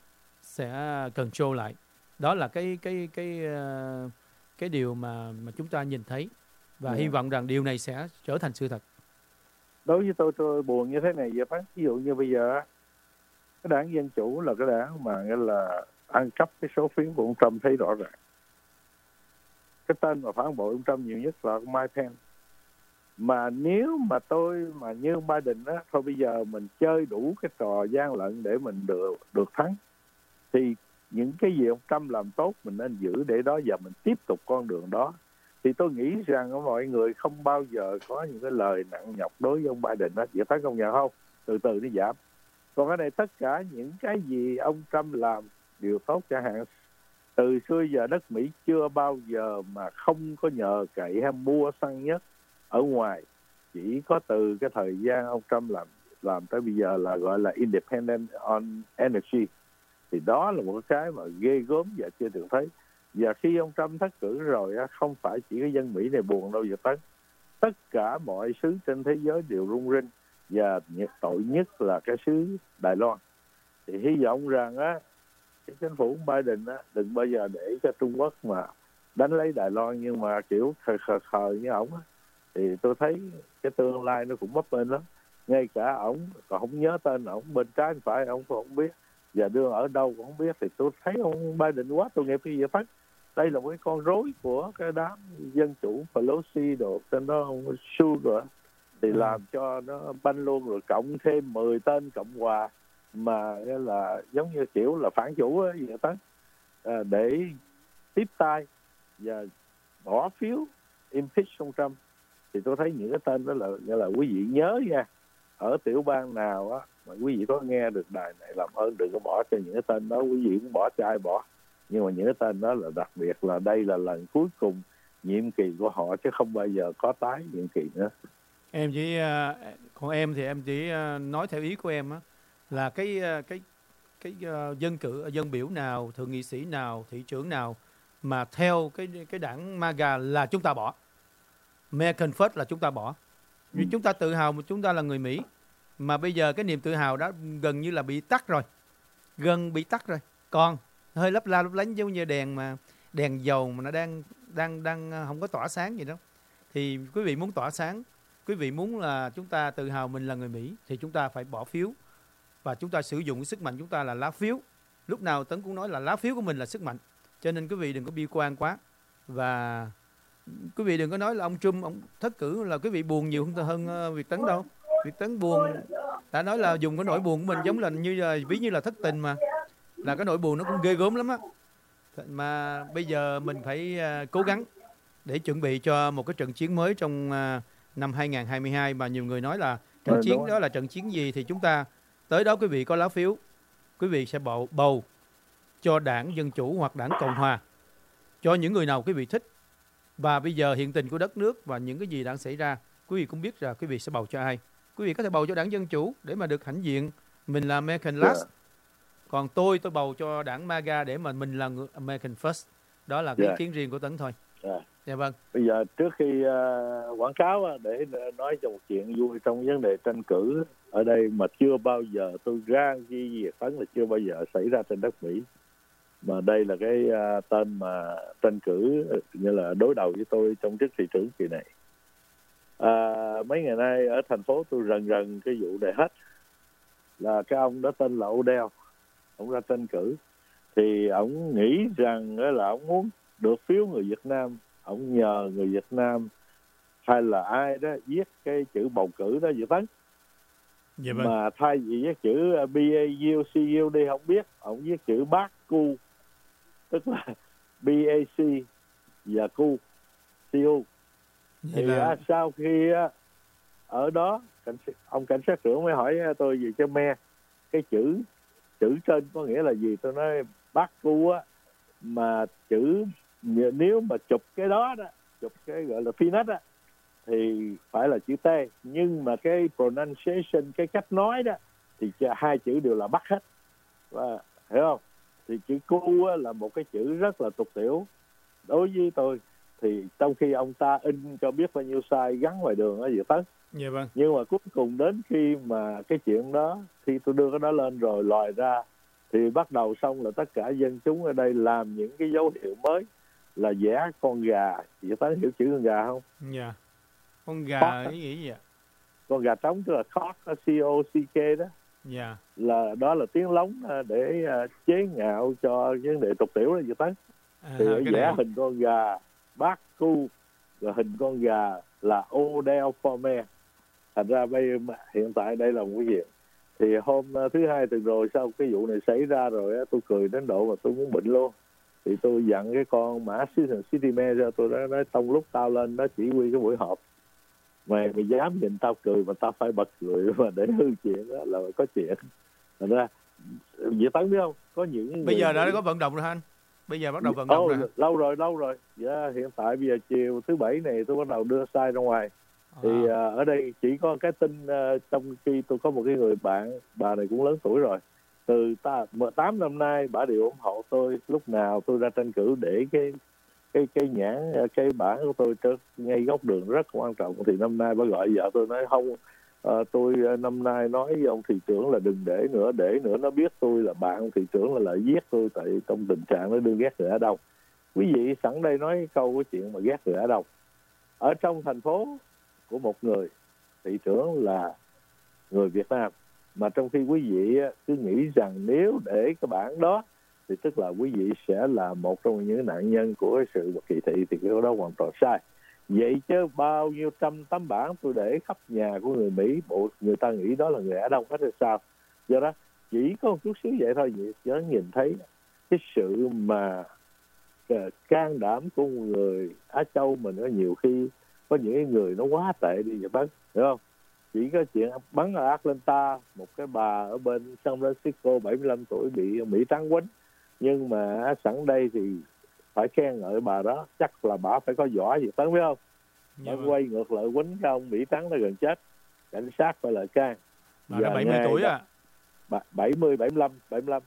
Speaker 3: sẽ control lại. Đó là cái điều mà chúng ta nhìn thấy và hy vọng rằng điều này sẽ trở thành sự thật.
Speaker 4: Đối với tôi buồn như thế này vậy. Ví dụ như bây giờ cái đảng Dân Chủ là cái đảng mà nghĩa là ăn cắp cái số phiếu của ông Trump, thấy rõ ràng. Cái tên mà phản bội ông Trump nhiều nhất là ông Mike Pence. Mà nếu mà như ông Biden á, thôi bây giờ mình chơi đủ cái trò gian lận để mình được thắng, thì những cái gì ông Trump làm tốt mình nên giữ để đó và mình tiếp tục con đường đó. Thì tôi nghĩ rằng mọi người không bao giờ có những cái lời nặng nhọc đối với ông Biden đó. Vậy thấy công nhận không? Từ từ nó giảm. Còn ở đây tất cả những cái gì ông Trump làm đều tốt. Chẳng hạn từ xưa giờ đất Mỹ chưa bao giờ mà không có nhờ cậy hay mua xăng nhất ở ngoài. Chỉ có từ cái thời gian ông Trump làm tới bây giờ là gọi là independent on energy. Thì đó là một cái mà ghê gớm và chưa từng thấy. Và khi ông Trump thất cử rồi, không phải chỉ cái dân Mỹ này buồn đâu Việt Tấn. Tất cả mọi xứ trên thế giới đều rung rinh. Và tội nhất là cái xứ Đài Loan. Thì hy vọng rằng cái chính phủ Biden đừng bao giờ để cho Trung Quốc mà đánh lấy Đài Loan, nhưng mà kiểu khờ như ổng thì tôi thấy cái tương lai nó cũng bấp bênh lắm. Ngay cả ổng còn không nhớ tên ổng, bên trái bên phải ổng cũng không biết, và đưa ở đâu cũng không biết. Thì tôi thấy ông Biden quá tội nghiệp như vậy phát. Đây là một cái con rối của cái đám Dân Chủ Pelosi đồ tên đó, ông Sugar, thì làm cho nó banh luôn, rồi cộng thêm 10 tên Cộng hòa mà là giống như kiểu là phản chủ á vậy đó, để tiếp tay và bỏ phiếu impeach ông Trump. Thì tôi thấy những cái tên đó là quý vị nhớ nha, ở tiểu bang nào á mà quý vị có nghe được đài này, làm ơn đừng có bỏ cho những cái tên đó. Quý vị cũng bỏ cho ai bỏ, nhưng mà những cái tên đó là đặc biệt là đây là lần cuối cùng nhiệm kỳ của họ, chứ không bao giờ có tái nhiệm kỳ nữa.
Speaker 3: Em chỉ còn em thì em chỉ nói theo ý của em á, là cái dân biểu nào, thượng nghị sĩ nào, thị trưởng nào mà theo cái đảng MAGA là chúng ta bỏ. American First là chúng ta bỏ. Vì chúng ta tự hào chúng ta là người Mỹ, mà bây giờ cái niềm tự hào đó gần như là bị tắt rồi, bị tắt rồi. Còn hơi lấp lánh giống như đèn dầu mà nó đang không có tỏa sáng gì đó. Thì quý vị muốn tỏa sáng, quý vị muốn là chúng ta tự hào mình là người Mỹ, thì chúng ta phải bỏ phiếu, và chúng ta sử dụng cái sức mạnh chúng ta là lá phiếu. Lúc nào Tấn cũng nói là lá phiếu của mình là sức mạnh, cho nên quý vị đừng có bi quan quá, và quý vị đừng có nói là ông Trump ông thất cử là quý vị buồn nhiều hơn Việt Tấn đâu. Việt Tấn buồn, đã nói là dùng cái nỗi buồn của mình giống là ví như là thất tình, mà là cái nỗi buồn nó cũng ghê gớm lắm á. Mà bây giờ mình phải cố gắng để chuẩn bị cho một cái trận chiến mới trong năm 2022, mà nhiều người nói là trận chiến đó là trận chiến gì, thì chúng ta tới đó quý vị có lá phiếu, quý vị sẽ bầu cho đảng Dân Chủ hoặc đảng Cộng Hòa, cho những người nào quý vị thích. Và bây giờ hiện tình của đất nước và những cái gì đang xảy ra, quý vị cũng biết là quý vị sẽ bầu cho ai. Quý vị có thể bầu cho đảng Dân Chủ để mà được hãnh diện mình là American Last. Còn tôi bầu cho đảng MAGA để mà mình là American First. Đó là cái ý kiến riêng của Tấn thôi. Dạ vâng.
Speaker 4: Bây giờ trước khi quảng cáo để nói cho một chuyện vui trong vấn đề tranh cử ở đây mà chưa bao giờ tôi ra ghi Việt Tấn là chưa bao giờ xảy ra trên đất Mỹ. Mà đây là cái tên mà tranh cử như là đối đầu với tôi trong chức thị trưởng kỳ này. Mấy ngày nay ở thành phố tôi rần cái vụ này hết, là cái ông đó tên là Odell, ông ra tranh cử thì ông nghĩ rằng là ông muốn được phiếu người Việt Nam, ông nhờ người Việt Nam hay là ai đó viết cái chữ bầu cử đó Việt Tấn.
Speaker 3: Dạ vâng.
Speaker 4: Mà thay vì viết chữ BAUCU đi không biết, ông viết chữ BACU, tức là BAC và CU. Thì sau khi ở đó ông cảnh sát trưởng mới hỏi tôi gì cho me cái chữ trên có nghĩa là gì. Tôi nói BACU á, mà chữ nếu mà chụp cái đó chụp cái gọi là peanut á thì phải là chữ T, nhưng mà cái pronunciation, cái cách nói đó thì hai chữ đều là bắt hết. Và hiểu không? Thì chữ cu là một cái chữ rất là tục tiểu đối với tôi. Thì trong khi ông ta in cho biết bao nhiêu sai gắn ngoài đường ở Việt Tấn.
Speaker 3: Dạ vâng.
Speaker 4: Nhưng mà cuối cùng đến khi mà cái chuyện đó, khi tôi đưa cái đó lên rồi lòi ra, thì bắt đầu xong là tất cả dân chúng ở đây làm những cái dấu hiệu mới, là vẽ con gà. Việt Tấn hiểu chữ con gà không?
Speaker 3: Dạ. Con gà ý nghĩa gì ạ?
Speaker 4: Con gà trống tức là cock, C-O-C-K đó.
Speaker 3: Dạ.
Speaker 4: Là đó là tiếng lóng để chế ngạo cho vấn đề tục tiểu đó Việt Tấn. Thì vẽ hình con gà bác cu, rồi hình con gà là Odell Forme. Thành ra hiện tại đây là một cái chuyện. Thì hôm thứ Hai tuần rồi sau cái vụ này xảy ra rồi tôi cười đến độ mà tôi muốn bệnh luôn. Thì tôi dặn cái con mã City Mail ra, tôi đã nói trong lúc tao lên đó chỉ huy cái buổi họp, mày dám nhìn tao cười mà tao phải bật cười mà để hư chuyện đó là có chuyện. Thành ra Việt Tấn biết không, có những
Speaker 3: bây giờ đã có vận động rồi anh, bây giờ bắt đầu vận động rồi.
Speaker 4: Lâu rồi. Hiện tại bây giờ chiều thứ Bảy này tôi bắt đầu đưa sai ra ngoài. Thì ở đây chỉ có cái tin trong khi tôi có một cái người bạn, bà này cũng lớn tuổi rồi, từ 8 năm nay bà đều ủng hộ tôi lúc nào tôi ra tranh cử, để cái nhãn cái bảng của tôi ngay góc đường rất quan trọng. Thì năm nay bà gọi vợ tôi nói không, tôi năm nay nói với ông thị trưởng là đừng để nữa nó biết tôi là bạn ông thị trưởng là lại giết tôi, tại trong tình trạng nó đưa ghét người Á Đông. Quý vị sẵn đây nói câu cái chuyện mà ghét người Á Đông ở trong thành phố của một người thị trưởng là người Việt Nam, mà trong khi quý vị cứ nghĩ rằng nếu để cái bản đó thì tức là quý vị sẽ là một trong những nạn nhân của cái sự kỳ thị, thì cái đó hoàn toàn sai. Vậy chứ bao nhiêu trăm tấm bản tôi để khắp nhà của người Mỹ, bộ người ta nghĩ đó là người Á Đông hết hay sao? Do đó chỉ có một chút xíu vậy thôi, vậy cho nhìn thấy cái sự mà can đảm của người Á Châu mình, có nhiều khi có những người nó quá tệ đi vậy bác, hiểu không? chỉ có chuyện bắn ở Atlanta, một cái bà ở bên San Francisco 75 tuổi bị Mỹ trắng quýnh, nhưng mà sẵn đây thì phải khen ngợi bà đó, chắc là bà phải có giỏi gì tấn, biết không? Bà quay ngược lại quýnh cái ông Mỹ trắng nó gần chết, cảnh sát phải lại can.
Speaker 3: Bà đã 70 tuổi à?
Speaker 4: 75.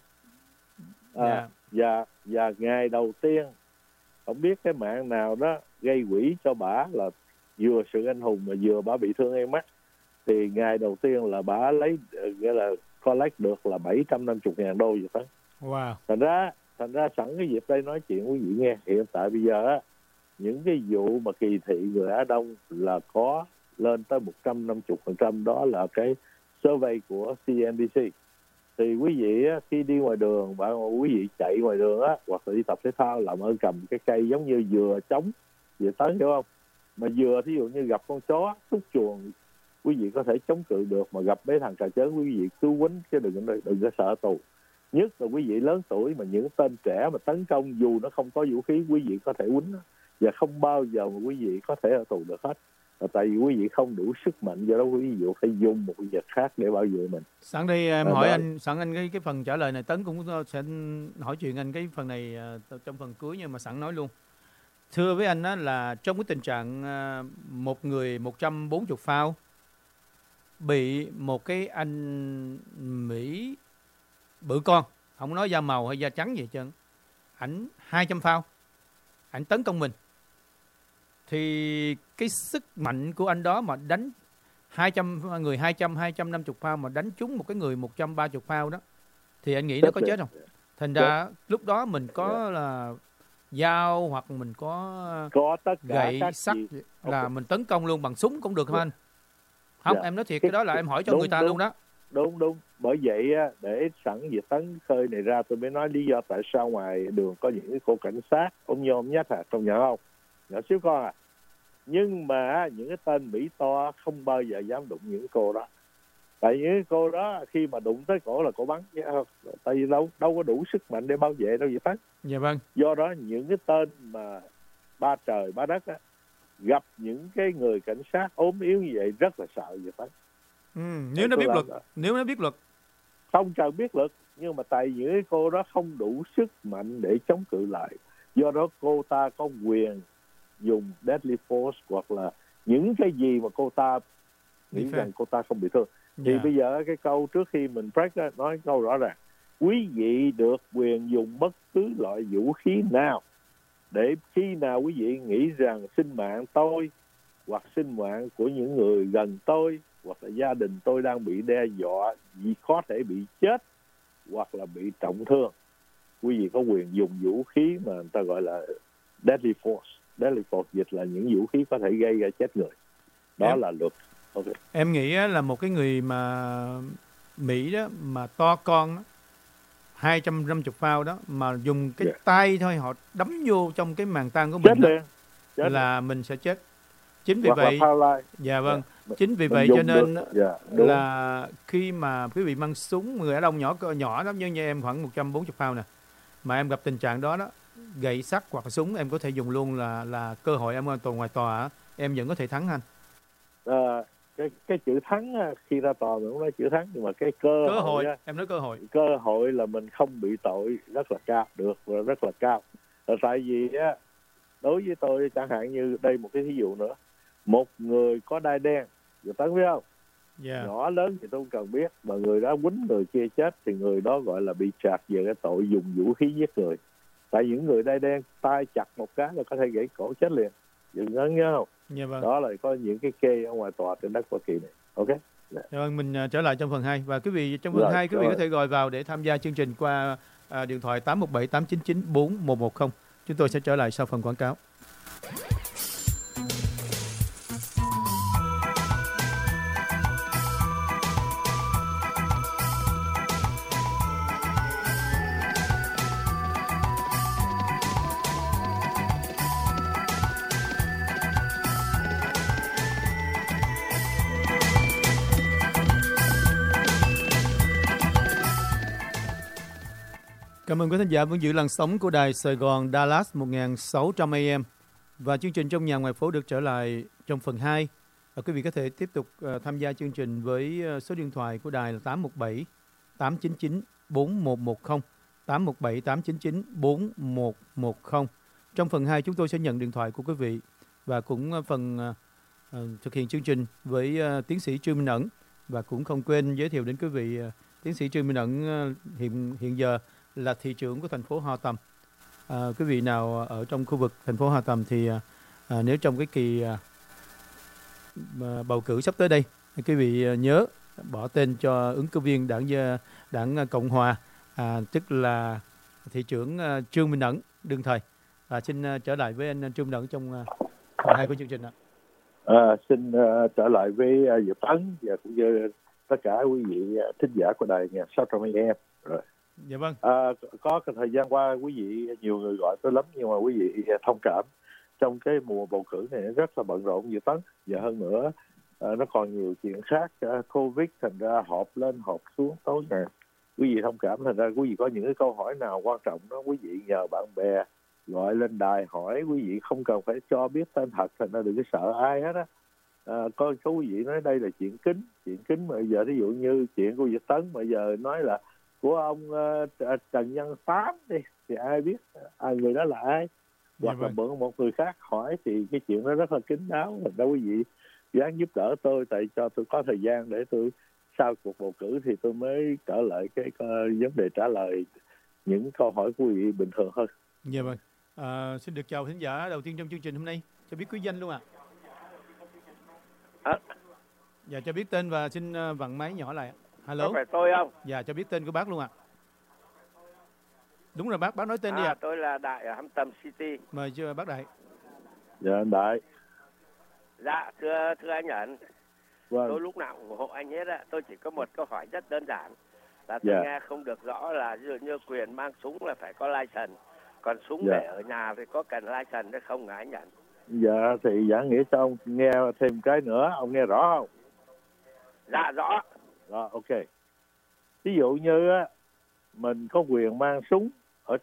Speaker 4: Và ngày đầu tiên không biết cái mạng nào đó gây quỹ cho bà là vừa sự anh hùng mà vừa bà bị thương em mắt, thì ngày đầu tiên là bà lấy nghĩa là collect được là $750,000 vậy đó.
Speaker 3: Wow.
Speaker 4: Thành ra sẵn cái dịp đây nói chuyện quý vị nghe, hiện tại bây giờ á, những cái vụ mà kỳ thị người Á Đông là có lên tới 150%, đó là cái survey của CNBC. Thì quý vị á, khi đi ngoài đường, quý vị chạy ngoài đường á, hoặc là đi tập thể thao, làm ơn cầm cái cây giống như dừa trống vậy tới, hiểu không? Mà dừa thí dụ như gặp con chó xúc chuồng, quý vị có thể chống cự được, mà gặp mấy thằng cà chớn quý vị cứ quýnh chứ đừng có sợ tù. Nhất là quý vị lớn tuổi mà những tên trẻ mà tấn công dù nó không có vũ khí, quý vị có thể quýnh đó, và không bao giờ mà quý vị có thể ở tù được hết. Tại vì quý vị không đủ sức mạnh, do đó quý vị phải dùng một việc khác để bảo vệ mình.
Speaker 3: Sẵn đây em hỏi anh, sẵn anh cái phần trả lời này Tấn cũng sẽ hỏi chuyện anh cái phần này trong phần cuối, nhưng mà sẵn nói luôn. Thưa với anh đó là trong cái tình trạng một người 140 phao bị một cái anh Mỹ bự con, không nói da màu hay da trắng gì hết trơn, ảnh 200 phao, ảnh tấn công mình, thì cái sức mạnh của anh đó mà đánh 250 phao mà đánh trúng một cái người 130 phao đó, thì anh nghĩ nó có chết không? Thành ra lúc đó mình có là dao hoặc mình có
Speaker 4: tất cả
Speaker 3: gậy sắt là mình tấn công luôn bằng súng cũng được không anh? Không, em nói thiệt, cái đó là em hỏi cho người ta luôn đó.
Speaker 4: Đúng. Bởi vậy á, để sẵn việc tấn khơi này ra, tôi mới nói lý do tại sao ngoài đường có những cái cô cảnh sát ôm nhôm nhách công nhận không? Nhỏ xíu con à. Nhưng mà những cái tên Mỹ to không bao giờ dám đụng những cô đó. Tại những cô đó khi mà đụng tới cổ là cổ bắn, tại vì đâu có đủ sức mạnh để bảo vệ đâu vậy Tấn.
Speaker 3: Dạ vâng.
Speaker 4: Do đó những cái tên mà ba trời ba đất á, gặp những cái người cảnh sát ốm yếu như vậy rất là sợ vậy Tấn.
Speaker 3: Nếu nó biết luật,
Speaker 4: không cần biết luật, nhưng mà tại những cái cô đó không đủ sức mạnh để chống cự lại, do đó cô ta có quyền dùng deadly force hoặc là những cái gì mà cô ta nghĩ rằng cô ta không bị thương. Thì bây giờ cái câu trước khi mình break đó, nói câu rõ ràng, quý vị được quyền dùng bất cứ loại vũ khí nào, để khi nào quý vị nghĩ rằng sinh mạng tôi hoặc sinh mạng của những người gần tôi hoặc là gia đình tôi đang bị đe dọa, vì có thể bị chết hoặc là bị trọng thương, quý vị có quyền dùng vũ khí mà người ta gọi là deadly force. Deadly force dịch là những vũ khí có thể gây ra chết người. Đó là luật. Okay.
Speaker 3: Em nghĩ là một cái người mà Mỹ đó mà to con đó, 250 phao đó, mà dùng cái tay thôi họ đấm vô trong cái màng tang của mình đó, là mình sẽ chết. Chính vì vậy, dạ vâng, chính vì vậy cho nên là khi mà quý vị mang súng, người Á Đông nhỏ lắm, như em khoảng 140 phao nè, mà em gặp tình trạng đó đó, gậy sắt hoặc súng em có thể dùng luôn, là cơ hội em toàn ngoài tòa em vẫn có thể thắng anh.
Speaker 4: Cái chữ thắng khi ra tòa mình cũng nói chữ thắng, nhưng mà cái cơ hội
Speaker 3: em nói
Speaker 4: cơ hội là mình không bị tội rất là cao, rất là cao. Là tại vì đối với tôi chẳng hạn như đây một cái ví dụ nữa, một người có đai đen, người Tấn biết không? Nhỏ lớn thì tôi không cần biết, mà người đó quýnh người kia chết thì người đó gọi là bị phạt về cái tội dùng vũ khí giết người. Tại những người đai đen tay chặt một cái là có thể gãy cổ chết liền, đừng ngớ nhớ không?
Speaker 3: Vâng.
Speaker 4: Đó là có những cái kê ở ngoài tòa trên đất Hoa Kỳ này. Ok.
Speaker 3: Vâng, mình trở lại trong phần 2 và quý vị trong phần 2 quý vị có thể gọi vào để tham gia chương trình qua điện thoại 817-899-4110. Chúng tôi sẽ trở lại sau phần quảng cáo. Cảm ơn quý thính giả vẫn giữ làn sóng của đài Sài Gòn Dallas 1600 AM. Và chương trình Trong Nhà Ngoài Phố được trở lại trong phần 2 Quý vị có thể tiếp tục tham gia chương trình với số điện thoại của đài là 817 899 4110, 817 899 4110. Trong phần 2 chúng tôi sẽ nhận điện thoại của quý vị và cũng phần thực hiện chương trình với tiến sĩ Trương Minh Ẩn, và cũng không quên giới thiệu đến quý vị tiến sĩ Trương Minh Ẩn hiện giờ là thị trưởng của thành phố Hoa Tầm. Quý vị nào ở trong khu vực thành phố Hoa Tầm thì nếu trong cái kỳ bầu cử sắp tới đây, quý vị nhớ bỏ tên cho ứng cử viên đảng Cộng Hòa, tức là thị trưởng Trương Minh Ẩn đương thời. Và xin trở lại với anh Trương Minh Ẩn trong phần 2 của chương trình ạ.
Speaker 4: Xin trở lại với Diệp Tấn và cũng như tất cả quý vị thính giả của đài 1600 AM. Rồi.
Speaker 3: Dạ vâng.
Speaker 4: Có cái thời gian qua quý vị nhiều người gọi tôi lắm, nhưng mà quý vị thông cảm, trong cái mùa bầu cử này rất là bận rộn Diệp Tấn, và hơn nữa nó còn nhiều chuyện khác, Covid thành ra họp lên họp xuống tối ngày. Quý vị thông cảm, thành ra quý vị có những cái câu hỏi nào quan trọng đó quý vị nhờ bạn bè gọi lên đài hỏi, quý vị không cần phải cho biết tên thật, thành ra đừng có sợ ai hết á. Có quý vị nói đây là chuyện kín mà giờ ví dụ như chuyện của Việt Tấn mà giờ nói là của ông Trần Văn Tám đi, thì ai biết người đó là ai, hoặc là một người khác hỏi, thì cái chuyện đó rất là kín đáo. Thành ra quý vị dáng giúp đỡ tôi, tại cho tôi có thời gian để tôi sau cuộc bầu cử thì tôi mới trở lại cái vấn đề trả lời những câu hỏi của quý vị bình thường hơn.
Speaker 3: Dạ vâng. Xin được chào thính giả đầu tiên trong chương trình hôm nay, cho biết quý danh luôn ạ. Dạ, cho biết tên và xin vặn máy nhỏ lại. Hello.
Speaker 5: Có phải tôi không?
Speaker 3: Dạ, cho biết tên của bác luôn ạ. Đúng rồi bác nói tên đi ạ.
Speaker 5: Tôi là Đại ở Hampton City.
Speaker 3: Mời chưa bác Đại.
Speaker 4: Dạ anh Đại.
Speaker 5: Dạ thưa anh Ẩn.
Speaker 4: Vâng.
Speaker 5: Tôi lúc nào ủng hộ anh hết á. Tôi chỉ có một câu hỏi rất đơn giản là tôi nghe không được rõ là ví dụ như quyền mang súng là phải có license, còn súng để ở nhà thì có cần license hay không hả anh Ẩn?
Speaker 4: Dạ thì giảng nghĩa cho ông nghe thêm cái nữa, ông nghe rõ không?
Speaker 5: Dạ rõ.
Speaker 4: Rồi ok. Ví dụ như á, mình có quyền mang súng ở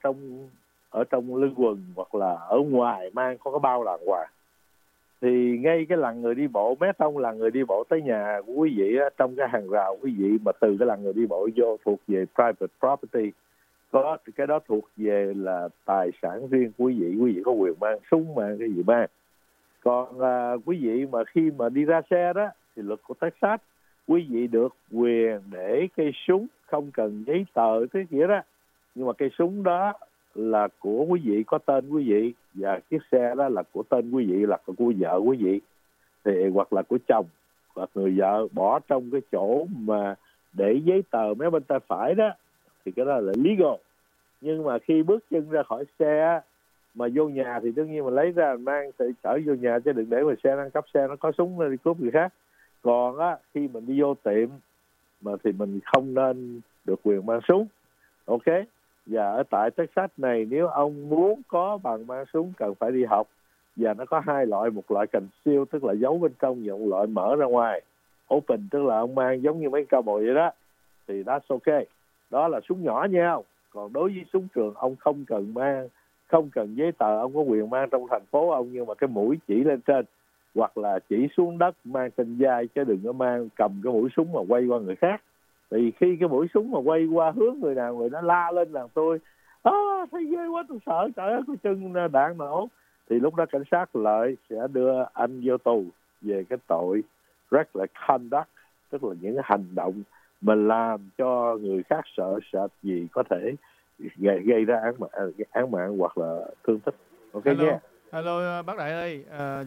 Speaker 4: trong lưng quần hoặc là ở ngoài mang có cái bao đàng hoàng, thì ngay cái làn người đi bộ, mé tông làn người đi bộ tới nhà của quý vị á, trong cái hàng rào quý vị mà từ cái làn người đi bộ vô thuộc về private property, có cái đó thuộc về là tài sản riêng của quý vị có quyền mang súng, mang cái gì mang. Còn quý vị mà khi mà đi ra xe đó thì luật của Texas quý vị được quyền để cây súng không cần giấy tờ thế kia đó, nhưng mà cây súng đó là của quý vị, có tên quý vị, và chiếc xe đó là của tên quý vị, là của vợ quý vị, thì hoặc là của chồng hoặc người vợ bỏ trong cái chỗ mà để giấy tờ mấy bên tay phải đó, thì cái đó là legal. Nhưng mà khi bước chân ra khỏi xe mà vô nhà thì đương nhiên mình lấy ra mình mang thì chở vô nhà, chứ đừng để mà xe ăn cắp xe nó có súng nó đi cướp người khác. Còn á, khi mình đi vô tiệm mà thì mình không nên được quyền mang súng. Ok. Và ở tại Texas này, nếu ông muốn có bằng mang súng cần phải đi học, và nó có hai loại, một loại conceal tức là giấu bên trong, và một loại mở ra ngoài open tức là ông mang giống như mấy cao bồi vậy đó, thì that's ok. Đó là súng nhỏ nha. Còn đối với súng trường ông không cần mang, không cần giấy tờ, ông có quyền mang trong thành phố ông, nhưng mà cái mũi chỉ lên trên hoặc là chỉ xuống đất mang trên vai, chứ đừng có mang cầm cái mũi súng mà quay qua người khác. Thì khi cái mũi súng mà quay qua hướng người nào, người đó la lên là tôi thấy ghê quá, tôi sợ, trời ơi, có chân đạn nổ, thì lúc đó cảnh sát lợi sẽ đưa anh vô tù về cái tội reckless conduct, tức là những hành động mà làm cho người khác sợ sệt gì có thể gây ra án mạng hoặc là thương tích. Ok nhé.
Speaker 3: Hello bác Đại ơi,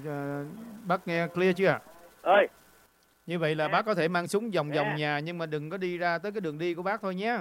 Speaker 3: bác nghe clear chưa ạ?
Speaker 5: Ơi.
Speaker 3: Như vậy là bác có thể mang súng vòng nhà, nhưng mà đừng có đi ra tới cái đường đi của bác thôi nhé.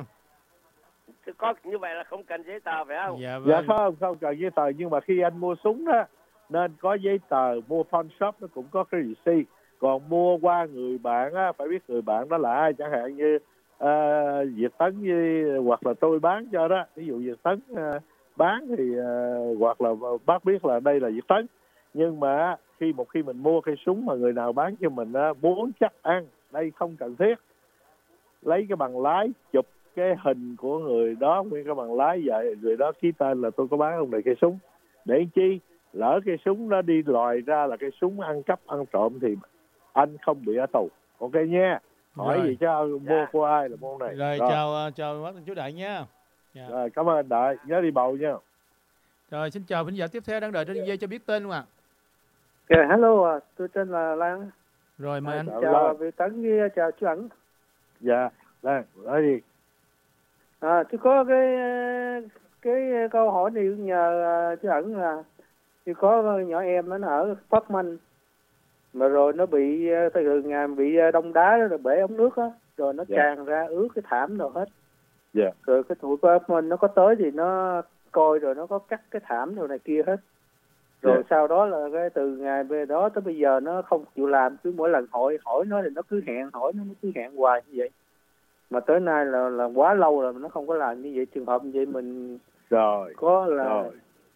Speaker 5: Có như vậy là không cần giấy tờ phải không?
Speaker 3: Dạ vâng.
Speaker 4: Dạ không cần giấy tờ, nhưng mà khi anh mua súng đó nên có giấy tờ. Mua pawn shop nó cũng có cái receipt. Còn mua qua người bạn á, phải biết người bạn đó là ai, chẳng hạn như Việt Tấn hoặc là tôi bán cho đó. Ví dụ Việt Tấn bán thì hoặc là bác biết là đây là Việt Tấn. Nhưng mà một khi mình mua cây súng mà người nào bán cho mình muốn chắc ăn, đây không cần thiết. Lấy cái bằng lái chụp cái hình của người đó, nguyên cái bằng lái vậy, người đó ký tên là tôi có bán ông này cây súng. Để chi lỡ cây súng nó đi lòi ra là cây súng ăn cắp ăn trộm thì anh không bị ở tù. Ok nha. Hỏi
Speaker 3: Rồi.
Speaker 4: gì chứ mua của ai là môn này.
Speaker 3: Rồi, chào bác chú Đại nha. Dạ.
Speaker 4: Rồi, cảm ơn anh Đại, nhớ đi bầu nha.
Speaker 3: Rồi, xin chào thính giả tiếp theo đang đợi trên dây cho biết tên luôn ạ.
Speaker 6: Hello, tôi tên là Lan.
Speaker 3: Rồi mời anh.
Speaker 6: Chào Việt Tấn với chào chú Ẩn.
Speaker 4: Dạ, Lan, nói đi.
Speaker 6: Tôi có cái câu hỏi này nhờ chú Ẩn là tôi có nhỏ em nó ở Phát Minh mà rồi nó bị từ ngày bị đông đá rồi bể ống nước á, rồi nó tràn ra ướt cái thảm rồi hết.
Speaker 4: Dạ.
Speaker 6: Rồi cái tụi Phát Minh nó có tới thì nó coi rồi nó có cắt cái thảm rồi này kia hết. Rồi sau đó là cái từ ngày về đó tới bây giờ nó không chịu làm, cứ mỗi lần hỏi nó thì nó cứ hẹn hỏi nó cứ hẹn hoài như vậy. Mà tới nay là quá lâu rồi mà nó không có làm như vậy. Trường hợp như vậy mình
Speaker 4: rồi
Speaker 6: có là
Speaker 4: rồi.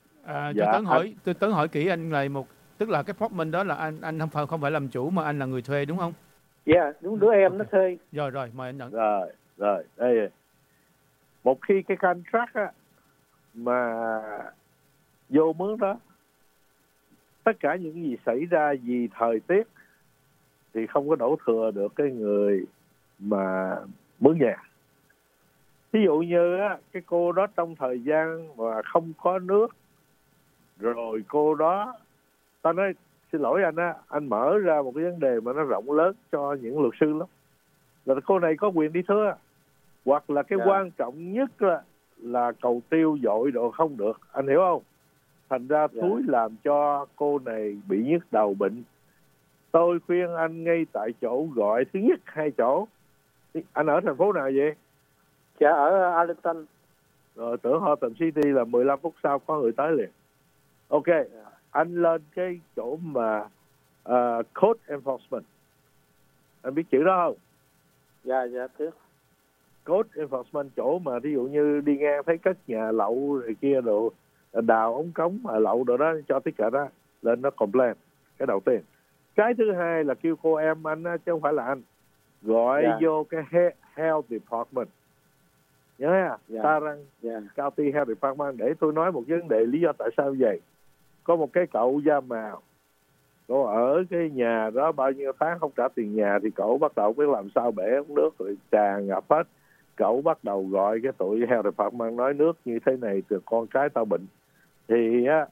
Speaker 3: Tôi Tấn hỏi kỹ anh là tức là cái Portman đó là anh không phải làm chủ mà anh là người thuê đúng không?
Speaker 6: Dạ, đúng, đứa em nó thuê.
Speaker 3: Rồi mời anh Ẩn.
Speaker 4: Rồi đây. Một khi cái contract á mà vô mướn đó, tất cả những gì xảy ra vì thời tiết thì không có đổ thừa được cái người mà mướn nhà. Ví dụ như á, cái cô đó trong thời gian mà không có nước, rồi cô đó, ta nói xin lỗi anh á, anh mở ra một cái vấn đề mà nó rộng lớn cho những luật sư lắm, là cô này có quyền đi thưa. Hoặc là cái quan trọng nhất là cầu tiêu dội độ không được, anh hiểu không? Thành ra thúi làm cho cô này bị nhức đầu bệnh. Tôi khuyên anh ngay tại chỗ gọi thứ nhất 2 chỗ. Anh ở thành phố nào vậy?
Speaker 6: Dạ ở Arlington.
Speaker 4: Rồi tưởng Horton City là 15 phút sau có người tới liền. Ok, anh lên cái chỗ mà Code Enforcement. Anh biết chữ đó không?
Speaker 6: Dạ biết.
Speaker 4: Code Enforcement, chỗ mà ví dụ như đi ngang thấy cất nhà lậu rồi kia đồ, đào ống cống mà lậu đồ đó, cho ticket đó lên nó complain. Cái đầu tiên. Cái thứ hai là kêu cô em anh chứ không phải là anh, gọi vô cái Health Department. Nhớ Tarrant County Health Department. Để tôi nói một vấn đề lý do tại sao vậy. Có một cái cậu da màu, cậu ở cái nhà đó bao nhiêu tháng không trả tiền nhà, thì cậu bắt đầu biết làm sao bể ống nước rồi tràn ngập hết. Cậu bắt đầu gọi cái tụi Health Department nói nước như thế này từ con cái tao bệnh. Thì á,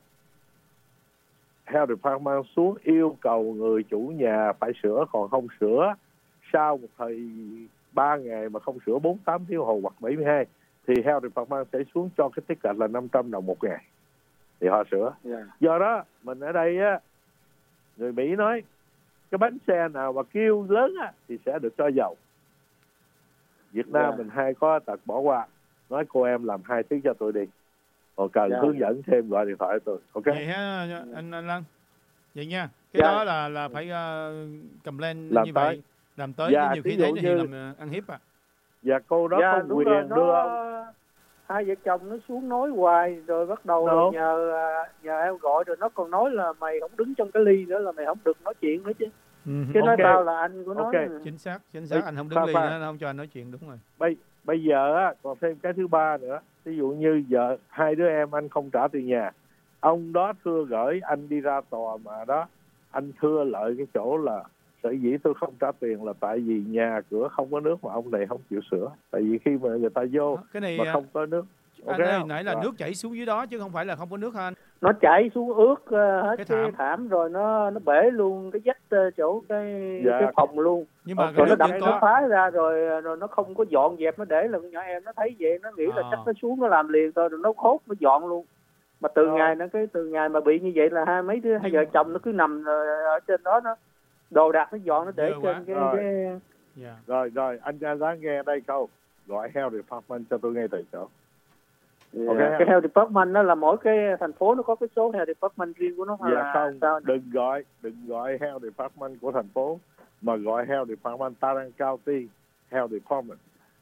Speaker 4: Health Department xuống yêu cầu người chủ nhà phải sửa, còn không sửa sau một thời 3 ngày mà không sửa 48 tiếng hồ hoặc 72 thì Health Department sẽ xuống cho cái ticket là 500 đồng một ngày thì họ sửa. Do đó mình ở đây á, người Mỹ nói cái bánh xe nào mà kêu lớn á thì sẽ được cho dầu. Việt Nam mình hay có tật bỏ qua, nói cô em làm 2 tiếng cho tôi đi, còn cần hướng dẫn thêm gọi điện thoại tôi. Ok
Speaker 3: vậy ha anh Lăng, vậy nha. Cái đó là phải cầm lên như vậy, làm tới nhiều khi thấy thì làm ăn hiếp
Speaker 4: Dạ cô đó có quyền đưa
Speaker 6: hai vợ chồng nó xuống nói hoài rồi bắt đầu nhờ em gọi, rồi nó còn nói là mày không đứng trong cái ly nữa là mày không được nói chuyện nữa chứ. Chứ nói tao là anh của nó.
Speaker 3: Chính xác anh không đứng ly nữa, nó không cho anh nói chuyện, đúng rồi.
Speaker 4: Bây giờ á còn thêm cái thứ ba nữa. Ví dụ như vợ 2 đứa em anh không trả tiền nhà, ông đó thưa gửi anh đi ra tòa mà đó, anh thưa lợi cái chỗ là sở dĩ tôi không trả tiền là tại vì nhà cửa không có nước mà ông này không chịu sửa. Tại vì khi mà người ta vô
Speaker 3: cái này,
Speaker 4: mà không có nước.
Speaker 3: Anh ơi, nãy là nước chảy xuống dưới đó chứ không phải là không có nước hả anh?
Speaker 6: Nó chảy xuống ướt hết cái thảm rồi nó bể luôn cái vách chỗ cái phòng luôn.
Speaker 3: Nhưng mà
Speaker 6: rồi nó đập nó phá ra rồi nó không có dọn dẹp, nó để là nhỏ em nó thấy vậy nó nghĩ là chắc nó xuống nó làm liền thôi, rồi nó khốt nó dọn luôn. Mà từ ngày mà bị như vậy là hai vợ chồng nó cứ nằm ở trên đó, nó đồ đạc nó dọn nó để trên cái
Speaker 4: rồi anh đã nghe đây câu gọi Health Department cho tôi ngay tại chỗ.
Speaker 6: Cái Health Department đó là mỗi cái thành phố nó có cái số Health Department riêng của nó.
Speaker 4: Không, đừng gọi Health Department của thành phố mà gọi Health Department Tarrant County Health Department.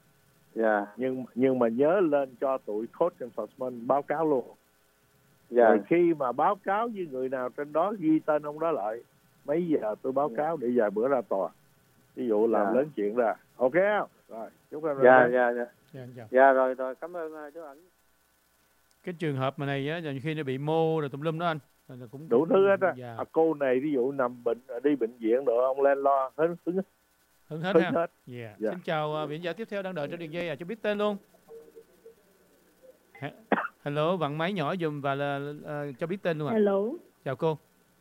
Speaker 4: Nhưng mà nhớ lên cho tụi Code Enforcement báo cáo luôn. Rồi khi mà báo cáo với người nào trên đó ghi tên ông đó lại, mấy giờ tôi báo cáo để vài bữa ra tòa. Ví dụ làm lớn chuyện ra. Ok không? Rồi, chúc em
Speaker 6: rồi, cảm ơn chú Ẩn.
Speaker 3: Cái trường hợp mà này á, nhiều khi nó bị mô rồi tùm lum đó anh. Là cũng
Speaker 4: đủ thứ hết á.
Speaker 3: Dạ.
Speaker 4: Cô này ví dụ nằm bệnh đi bệnh viện rồi ông lên lo hứng
Speaker 3: hết ha.
Speaker 4: hết.
Speaker 3: Yeah.
Speaker 4: Dạ.
Speaker 3: Xin chào biển giả tiếp theo đang đợi trên đường dây cho biết tên luôn. Hello, vặn máy nhỏ dùm và cho biết tên luôn ạ.
Speaker 7: Hello.
Speaker 3: Chào cô.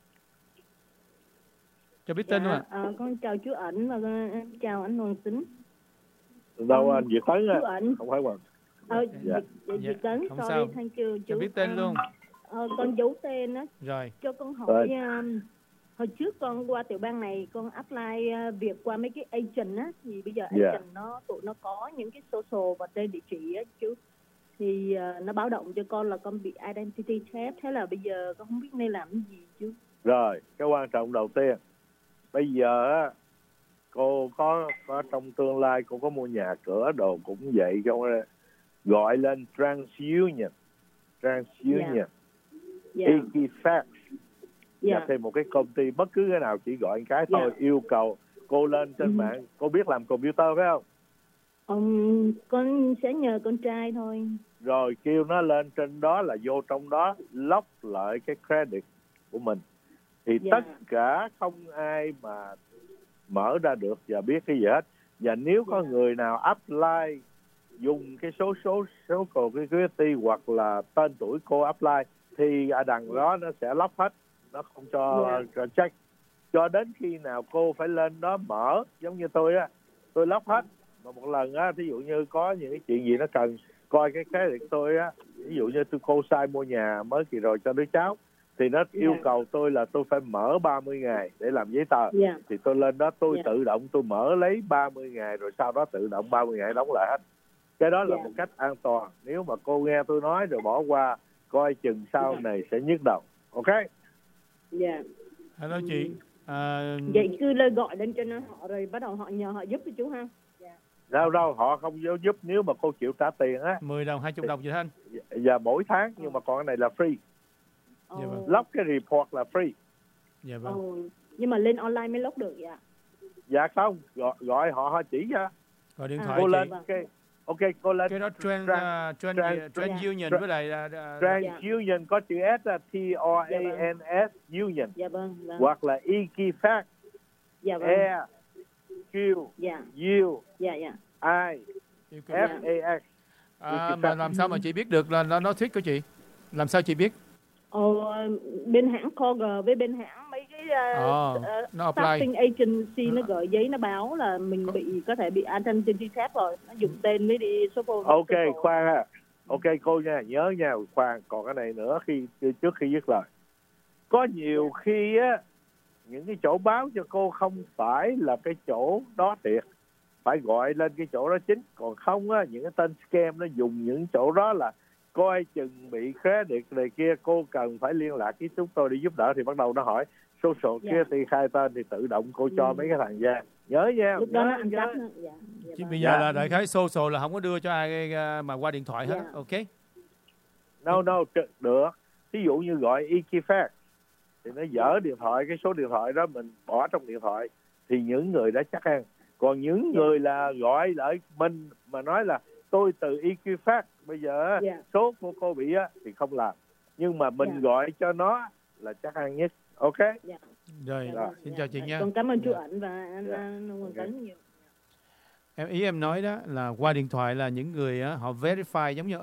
Speaker 3: Cho biết tên luôn ạ.
Speaker 7: Con chào chú Ẩn và em chào anh Hoàng Tính.
Speaker 4: Đâu anh Việt Tấn á.
Speaker 7: Chú Ẩn.
Speaker 4: Không phải Hoàng.
Speaker 7: Việt Tấn,
Speaker 3: không
Speaker 7: sorry,
Speaker 3: sao.
Speaker 7: thank you.
Speaker 3: Cho biết tên luôn.
Speaker 7: Con giấu tên á.
Speaker 3: Rồi.
Speaker 7: Cho con hỏi, hồi trước con qua tiểu bang này con apply việc qua mấy cái agent á, thì bây giờ agent tụi nó có những cái social và tên địa chỉ á chú, thì nó báo động cho con là con bị identity theft, thế là bây giờ con không biết nên làm cái gì chú.
Speaker 4: Rồi, cái quan trọng đầu tiên, bây giờ á, cô có trong tương lai cô có mua nhà cửa đồ cũng vậy, con gọi lên TransUnion, Equifax, và thêm một cái công ty bất cứ cái nào chỉ gọi một cái thôi, yêu cầu cô lên trên mạng. Cô biết làm computer phải không?
Speaker 7: Con sẽ nhờ con trai thôi.
Speaker 4: Rồi kêu nó lên trên đó là vô trong đó lock lại cái credit của mình, thì tất cả không ai mà mở ra được và biết cái gì hết. Và nếu có người nào apply dùng cái số security hoặc là tên tuổi cô apply thì đằng đó nó sẽ lock hết, nó không cho check cho đến khi nào cô phải lên đó mở. Giống như tôi á, tôi lock hết, mà một lần á, thí dụ như có những cái chuyện gì nó cần coi cái credit tôi á, ví dụ như cô sai mua nhà mới kỳ rồi cho đứa cháu, thì nó yêu cầu tôi là tôi phải mở 30 ngày để làm giấy tờ. Thì tôi lên đó tôi tự động tôi mở lấy 30 ngày rồi sau đó tự động 30 ngày đóng lại hết. Cái đó là một cách an toàn. Nếu mà cô nghe tôi nói rồi bỏ qua, coi chừng sau này sẽ nhức đầu. Ok?
Speaker 3: Hello chị.
Speaker 7: Vậy cứ lời gọi lên cho nó họ rồi bắt đầu họ nhờ họ giúp cho chú ha.
Speaker 4: Đâu họ không giúp nếu mà cô chịu trả tiền á.
Speaker 3: 10 đồng 20 đồng vậy anh.
Speaker 4: Và mỗi tháng, nhưng mà còn cái này là free. Log cái report là free.
Speaker 3: Dạ vâng.
Speaker 7: Nhưng mà lên online mới log được vậy ạ?
Speaker 4: Dạ không, gọi họ chỉ cho.
Speaker 3: Gọi điện thoại
Speaker 4: cô
Speaker 3: chị.
Speaker 4: lên cái cô lên
Speaker 3: cái đó TransUnion với lại
Speaker 4: TransUnion có chữ S là TRANS Union.
Speaker 7: Dạ vâng.
Speaker 4: Hoặc là Equifax.
Speaker 7: Dạ vâng.
Speaker 4: E Q U I F A X.
Speaker 3: Mà làm sao mà chị biết được là nó thuyết của chị? Làm sao chị biết?
Speaker 7: Bên hãng Kroger với bên hãng mấy cái staffing agency nó gửi giấy nó báo là mình có thể bị identity theft rồi, nó dùng tên mới đi số phone.
Speaker 4: Ok, khoan ha. Ok cô nha, nhớ nha, khoan, còn cái này nữa trước khi dứt lời. Có nhiều khi á, những cái chỗ báo cho cô không phải là cái chỗ đó thiệt, phải gọi lên cái chỗ đó chính. Còn không á, những cái tên scam nó dùng những chỗ đó là coi chừng bị credit này kia, cô cần phải liên lạc với chúng tôi để giúp đỡ. Thì bắt đầu nó hỏi social security khai tên thì tự động cô cho mấy cái thằng ra. Nhớ nha.
Speaker 7: Lúc đó nó ăn cắp.
Speaker 3: Chứ bây giờ là đại khái social là không có đưa cho ai mà qua điện thoại hết. Ok.
Speaker 4: No, được. Ví dụ như gọi Equifax thì nó dở điện thoại, cái số điện thoại đó mình bỏ trong điện thoại thì những người đó chắc ăn. Còn những người là gọi lại mình mà nói là tôi từ Equifax, bây giờ số của cô bị á thì không làm, nhưng mà mình gọi cho nó là chắc ăn nhất. Ok.
Speaker 3: Rồi, xin chào chị nha.
Speaker 7: Con cảm ơn chú Ảnh và anh Hoàng Tấn nhiều.
Speaker 3: Ý em nói đó là qua điện thoại là những người họ verify, giống như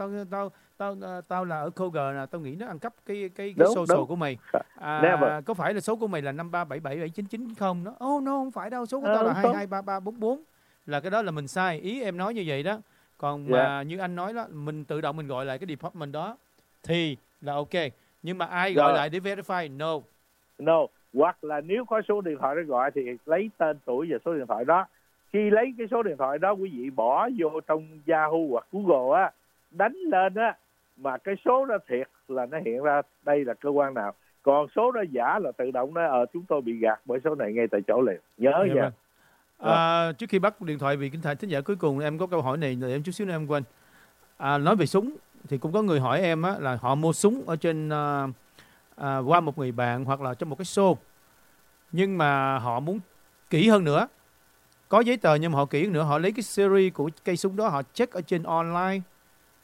Speaker 3: tao là ở Kroger nè, tao nghĩ nó ăn cắp cái social của mày. Có phải là số của mày là 5377799 không? Nó no, không phải đâu, số của tao là 223344. Là cái đó là mình sai. Ý em nói như vậy đó. Còn mà như anh nói đó, mình tự động mình gọi lại cái department đó thì là ok. Nhưng mà ai gọi lại để verify? No.
Speaker 4: Hoặc là nếu có số điện thoại để gọi thì lấy tên tuổi và số điện thoại đó. Khi lấy cái số điện thoại đó, quý vị bỏ vô trong Yahoo hoặc Google á, đánh lên á, mà cái số đó thiệt là nó hiện ra đây là cơ quan nào. Còn số đó giả là tự động nó chúng tôi bị gạt bởi số này ngay tại chỗ liền. Nhớ nha.
Speaker 3: Trước khi bắt điện thoại, vì kính thưa thính giả, cuối cùng em có câu hỏi này em chút xíu nữa em quên. Nói về súng thì cũng có người hỏi em á, là họ mua súng ở trên qua một người bạn hoặc là trong một cái show, nhưng mà họ muốn kỹ hơn nữa, có giấy tờ nhưng mà họ kỹ hơn nữa, họ lấy cái series của cây súng đó họ check ở trên online,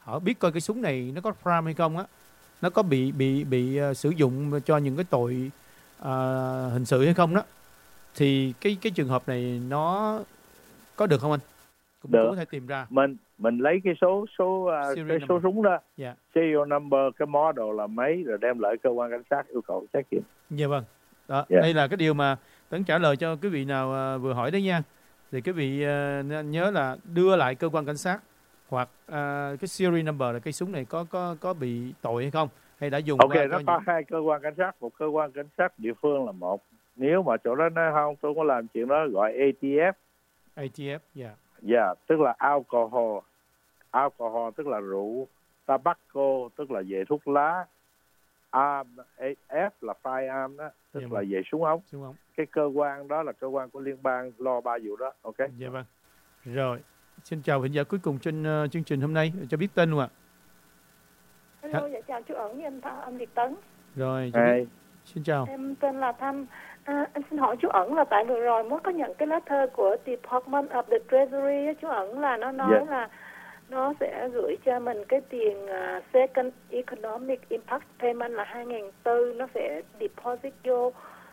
Speaker 3: họ biết coi cái súng này nó có crime hay không á, nó có bị sử dụng cho những cái tội hình sự hay không đó, thì cái trường hợp này nó có được không anh? Cũng
Speaker 4: Được.
Speaker 3: có thể tìm ra.
Speaker 4: Mình lấy cái số
Speaker 3: Serial
Speaker 4: số
Speaker 3: number.
Speaker 4: súng đó,
Speaker 3: Dạ.
Speaker 4: serial number, cái model là mấy, rồi đem lại cơ quan cảnh sát yêu cầu xét nghiệm.
Speaker 3: Dạ vâng. Đó,
Speaker 4: Dạ.
Speaker 3: đây là cái điều mà Tấn trả lời cho quý vị nào vừa hỏi đấy nha. Thì quý vị nên nhớ là đưa lại cơ quan cảnh sát hoặc cái serial number là cây súng này có bị tội hay không, hay đã dùng
Speaker 4: Ok,
Speaker 3: qua
Speaker 4: nó có hai cơ quan cảnh sát, một cơ quan cảnh sát địa phương là một. Nếu mà chỗ đó nói không, tôi có làm chuyện đó, gọi ATF.
Speaker 3: ATF, dạ.
Speaker 4: Dạ, tức là alcohol. Alcohol tức là rượu. Tobacco tức là về thuốc lá. Arm, F là firearm đó, tức
Speaker 3: Dạ
Speaker 4: là
Speaker 3: vâng.
Speaker 4: về súng ống.
Speaker 3: Súng ống.
Speaker 4: Cái cơ quan đó là cơ quan của liên bang lo 3 vụ đó. Ok.
Speaker 3: Dạ vâng. Rồi, xin chào thính giả cuối cùng trên chương trình hôm nay, cho biết tên luôn ạ.
Speaker 8: Hello, dạ chào chú Ẩn với anh Việt Tấn.
Speaker 3: Rồi,
Speaker 4: Hey.
Speaker 3: xin chào.
Speaker 8: Em tên là Thanh. Anh xin hỏi chú Ẩn là tại vừa rồi mới có nhận cái lá thơ của Department of the Treasury á, chú Ẩn là nó nói là nó sẽ gửi cho mình cái tiền Second Economic Impact Payment là 2.400, nó sẽ deposit vô.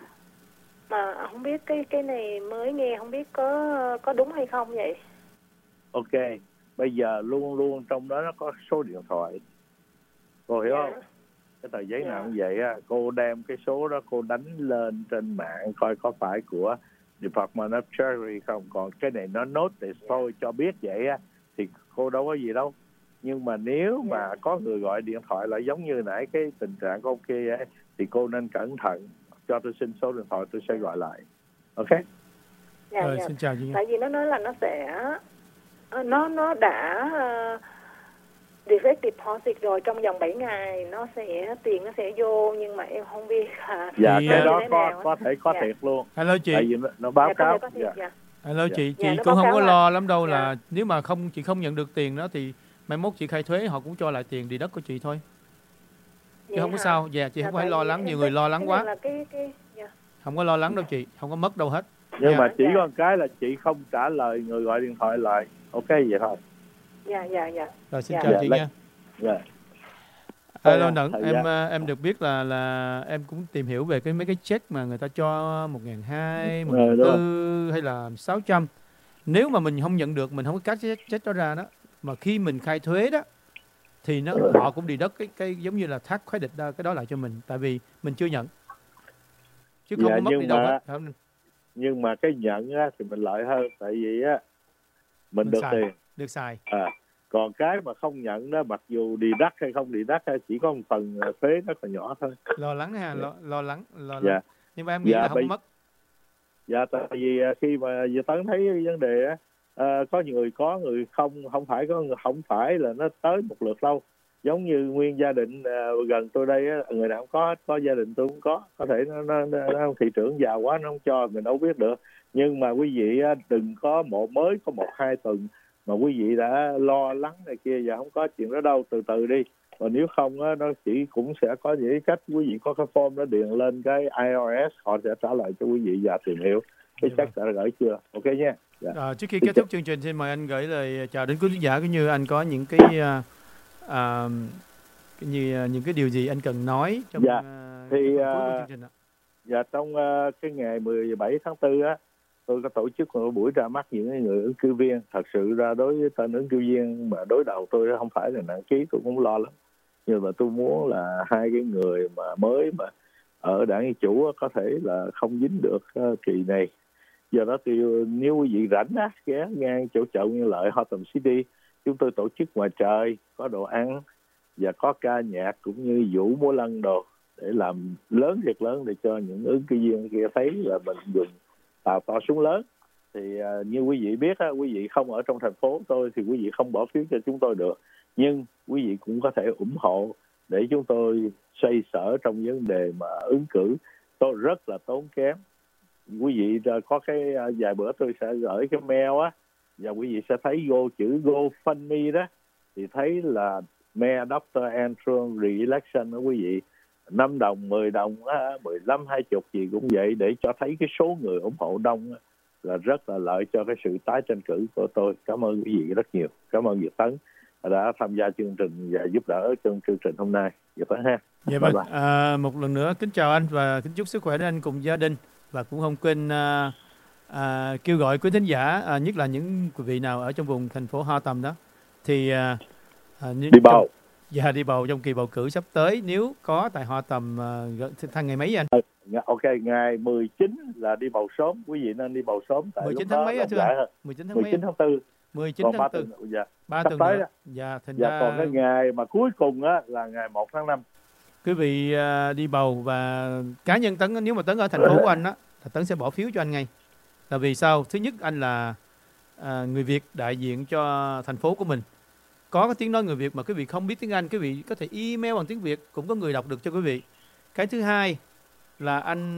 Speaker 8: Mà không biết cái này mới nghe, không biết có đúng hay không vậy?
Speaker 4: Ok, bây giờ luôn luôn trong đó nó có số điện thoại. Cô hiểu không? Cái tờ giấy nào cũng vậy á, cô đem cái số đó cô đánh lên trên mạng coi có phải của Department of Treasury không. Còn cái này nó notice thôi cho biết vậy á thì cô đâu có gì đâu. Nhưng mà nếu mà có người gọi điện thoại lại giống như nãy cái tình trạng của ông kia ấy, thì cô nên cẩn thận, cho tôi xin số điện thoại tôi sẽ gọi lại. Ok?
Speaker 3: Rồi, xin chào chị.
Speaker 8: Tại vì nó nói là nó sẽ nó đã direct deposit rồi, trong vòng 7 ngày tiền nó sẽ vô, nhưng mà em không biết
Speaker 4: dạ
Speaker 3: thì,
Speaker 4: cái đó có thể có thiệt luôn.
Speaker 3: Hello chị.
Speaker 4: Tại vì nó báo cáo.
Speaker 3: Hello chị
Speaker 8: nó
Speaker 3: cũng không có
Speaker 8: là
Speaker 3: lo lắm đâu, là nếu mà chị không nhận được tiền đó thì mai mốt chị khai thuế họ cũng cho lại tiền đi đất của chị thôi. Chứ không có sao. Dạ, chị không phải lo lắng, nhiều người lo lắng quá.
Speaker 8: Là
Speaker 3: Không có lo lắng đâu chị, không có mất đâu hết.
Speaker 4: Nhưng mà chỉ có một cái là chị không trả lời người gọi điện thoại lại. Ok vậy thôi.
Speaker 8: Dạ.
Speaker 3: Rồi xin chào chị nha.
Speaker 4: Dạ.
Speaker 3: Hello Nẫn, em được biết là em cũng tìm hiểu về mấy cái check mà người ta cho 1.200, 1.400 hay là 600. Nếu mà mình không nhận được, mình không có cắt check đó ra đó, mà khi mình khai thuế đó thì họ cũng đi đất cái giống như là tax credit cái đó lại cho mình, tại vì mình chưa nhận. Chứ không có mất đi đâu hết.
Speaker 4: Nhưng mà cái nhận á, thì mình lợi hơn, tại vì á mình được tiền.
Speaker 3: Được xài.
Speaker 4: Còn cái mà không nhận đó, mặc dù đi đắt hay không đi đắt, chỉ có một phần thuế nó còn nhỏ thôi.
Speaker 3: Lo lắng ha, lo lắng.
Speaker 4: Dạ.
Speaker 3: Nhưng mà em nghĩ là không mất.
Speaker 4: Dạ, tại vì khi mà Việt Tấn thấy vấn đề á, có người có người không phải có người không phải là nó tới một lượt đâu. Giống như nguyên gia đình gần tôi đây á, người nào cũng có gia đình tôi cũng có thể nó thị trưởng giàu quá nó không cho, mình đâu biết được. Nhưng mà quý vị đừng có mới có 1-2 tuần mà quý vị đã lo lắng này kia, và không có chuyện đó đâu, từ từ đi. Còn nếu không á, nó chỉ cũng sẽ có những cách quý vị có cái form đó điền lên cái IRS, họ sẽ trả lời cho quý vị và tìm hiểu cái check đã gửi chưa. Ok nha.
Speaker 3: Dạ. Trước khi kết thúc chương trình, xin mời anh gửi lời chào đến quý khán giả, cũng như anh có những cái những cái điều gì anh cần nói trong
Speaker 4: thì
Speaker 3: chương trình đó.
Speaker 4: Trong cái ngày 17 tháng 4 á, tôi có tổ chức một buổi ra mắt những người ứng cử viên. Thật sự ra đối với tên ứng cử viên mà đối đầu tôi không phải là nặng ký, tôi cũng lo lắm. Nhưng mà tôi muốn là hai cái người mà mới mà ở đảng Dân Chủ có thể là không dính được kỳ này. Do đó thì nếu quý vị rảnh á, ghé ngang chỗ chợ Nguyên Lợi, Hotham City, chúng tôi tổ chức ngoài trời, có đồ ăn và có ca nhạc cũng như vũ múa lân đồ để làm lớn việc lớn, để cho những ứng cử viên kia thấy là mình dùng to súng lớn. Thì như quý vị biết á, quý vị không ở trong thành phố tôi thì quý vị không bỏ phiếu cho chúng tôi được, nhưng quý vị cũng có thể ủng hộ để chúng tôi xoay sở trong vấn đề mà ứng cử. Tôi rất là tốn kém. Quý vị có cái vài bữa tôi sẽ gửi cái mail á, và quý vị sẽ thấy chữ GoFundMe đó, thì thấy là Mayor Dr. Andrew re-election đó quý vị, 5 đồng, 10 đồng, 15, 20 gì cũng vậy, để cho thấy cái số người ủng hộ đông là rất là lợi cho cái sự tái tranh cử của tôi. Cảm ơn quý vị rất nhiều. Cảm ơn Việt Tấn. đã tham gia chương trình và giúp đỡ trong chương trình hôm nay. Dạ vâng ha.
Speaker 3: Dạ vâng. Một lần nữa kính chào anh và kính chúc sức khỏe đến anh cùng gia đình, và cũng không quên kêu gọi quý thính giả, nhất là những quý vị nào ở trong vùng thành phố Ho Tầm đó thì
Speaker 4: đi bầu.
Speaker 3: Dạ, đi bầu trong kỳ bầu cử sắp tới, nếu có tại Ho Tầm thằng ngày mấy anh?
Speaker 4: Ok, ngày 19 là đi bầu sớm, quý vị nên đi bầu sớm tại
Speaker 3: 19 tháng mấy thưa anh? 19 tháng
Speaker 4: 4.
Speaker 3: 19 tháng 4.
Speaker 4: Dạ.
Speaker 3: 3
Speaker 4: sắp
Speaker 3: tuần
Speaker 4: tới
Speaker 3: nữa.
Speaker 4: đó.
Speaker 3: Dạ, thành
Speaker 4: Dạ,
Speaker 3: ra
Speaker 4: còn cái ngày mà cuối cùng á là ngày 1 tháng 5.
Speaker 3: Quý vị đi bầu, và cá nhân Tấn, nếu mà Tấn ở thành phố của anh á, thì Tấn sẽ bỏ phiếu cho anh ngay. Là vì sao? Thứ nhất, anh là người Việt đại diện cho thành phố của mình. Có cái tiếng nói người Việt mà quý vị không biết tiếng Anh, quý vị có thể email bằng tiếng Việt, cũng có người đọc được cho quý vị. Cái thứ hai là anh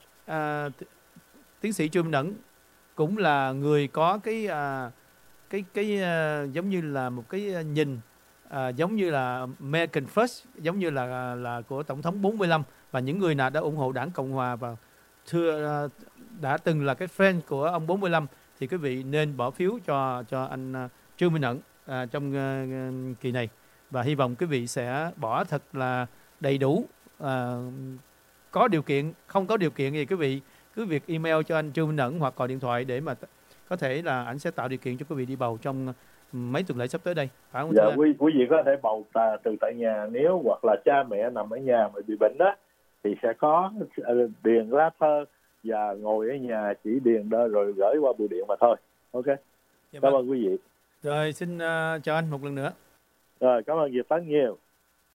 Speaker 3: tiến sĩ Trương Minh Ẩn cũng là người có cái giống như là một cái nhìn giống như là American First, giống như là của Tổng thống 45, và những người nào đã ủng hộ Đảng Cộng Hòa và đã từng là cái friend của ông 45 thì quý vị nên bỏ phiếu cho anh Trương Minh Ẩn trong kỳ này, và hy vọng quý vị sẽ bỏ thật là đầy đủ. Có điều kiện, không có điều kiện thì quý vị cứ việc email cho anh Trương Minh Ẩn hoặc gọi điện thoại để mà có thể là anh sẽ tạo điều kiện cho quý vị đi bầu trong mấy tuần lễ sắp tới đây, phải không?
Speaker 4: Dạ, quý vị có thể bầu từ tại nhà, nếu hoặc là cha mẹ nằm ở nhà mà bị bệnh đó thì sẽ có điền lá thơ và ngồi ở nhà chỉ điền đó rồi gửi qua bưu điện mà thôi. Ok.
Speaker 3: Dạ,
Speaker 4: cảm ơn quý vị.
Speaker 3: Rồi xin chào anh một lần nữa.
Speaker 4: Rồi, cảm ơn Việt Tấn nhiều.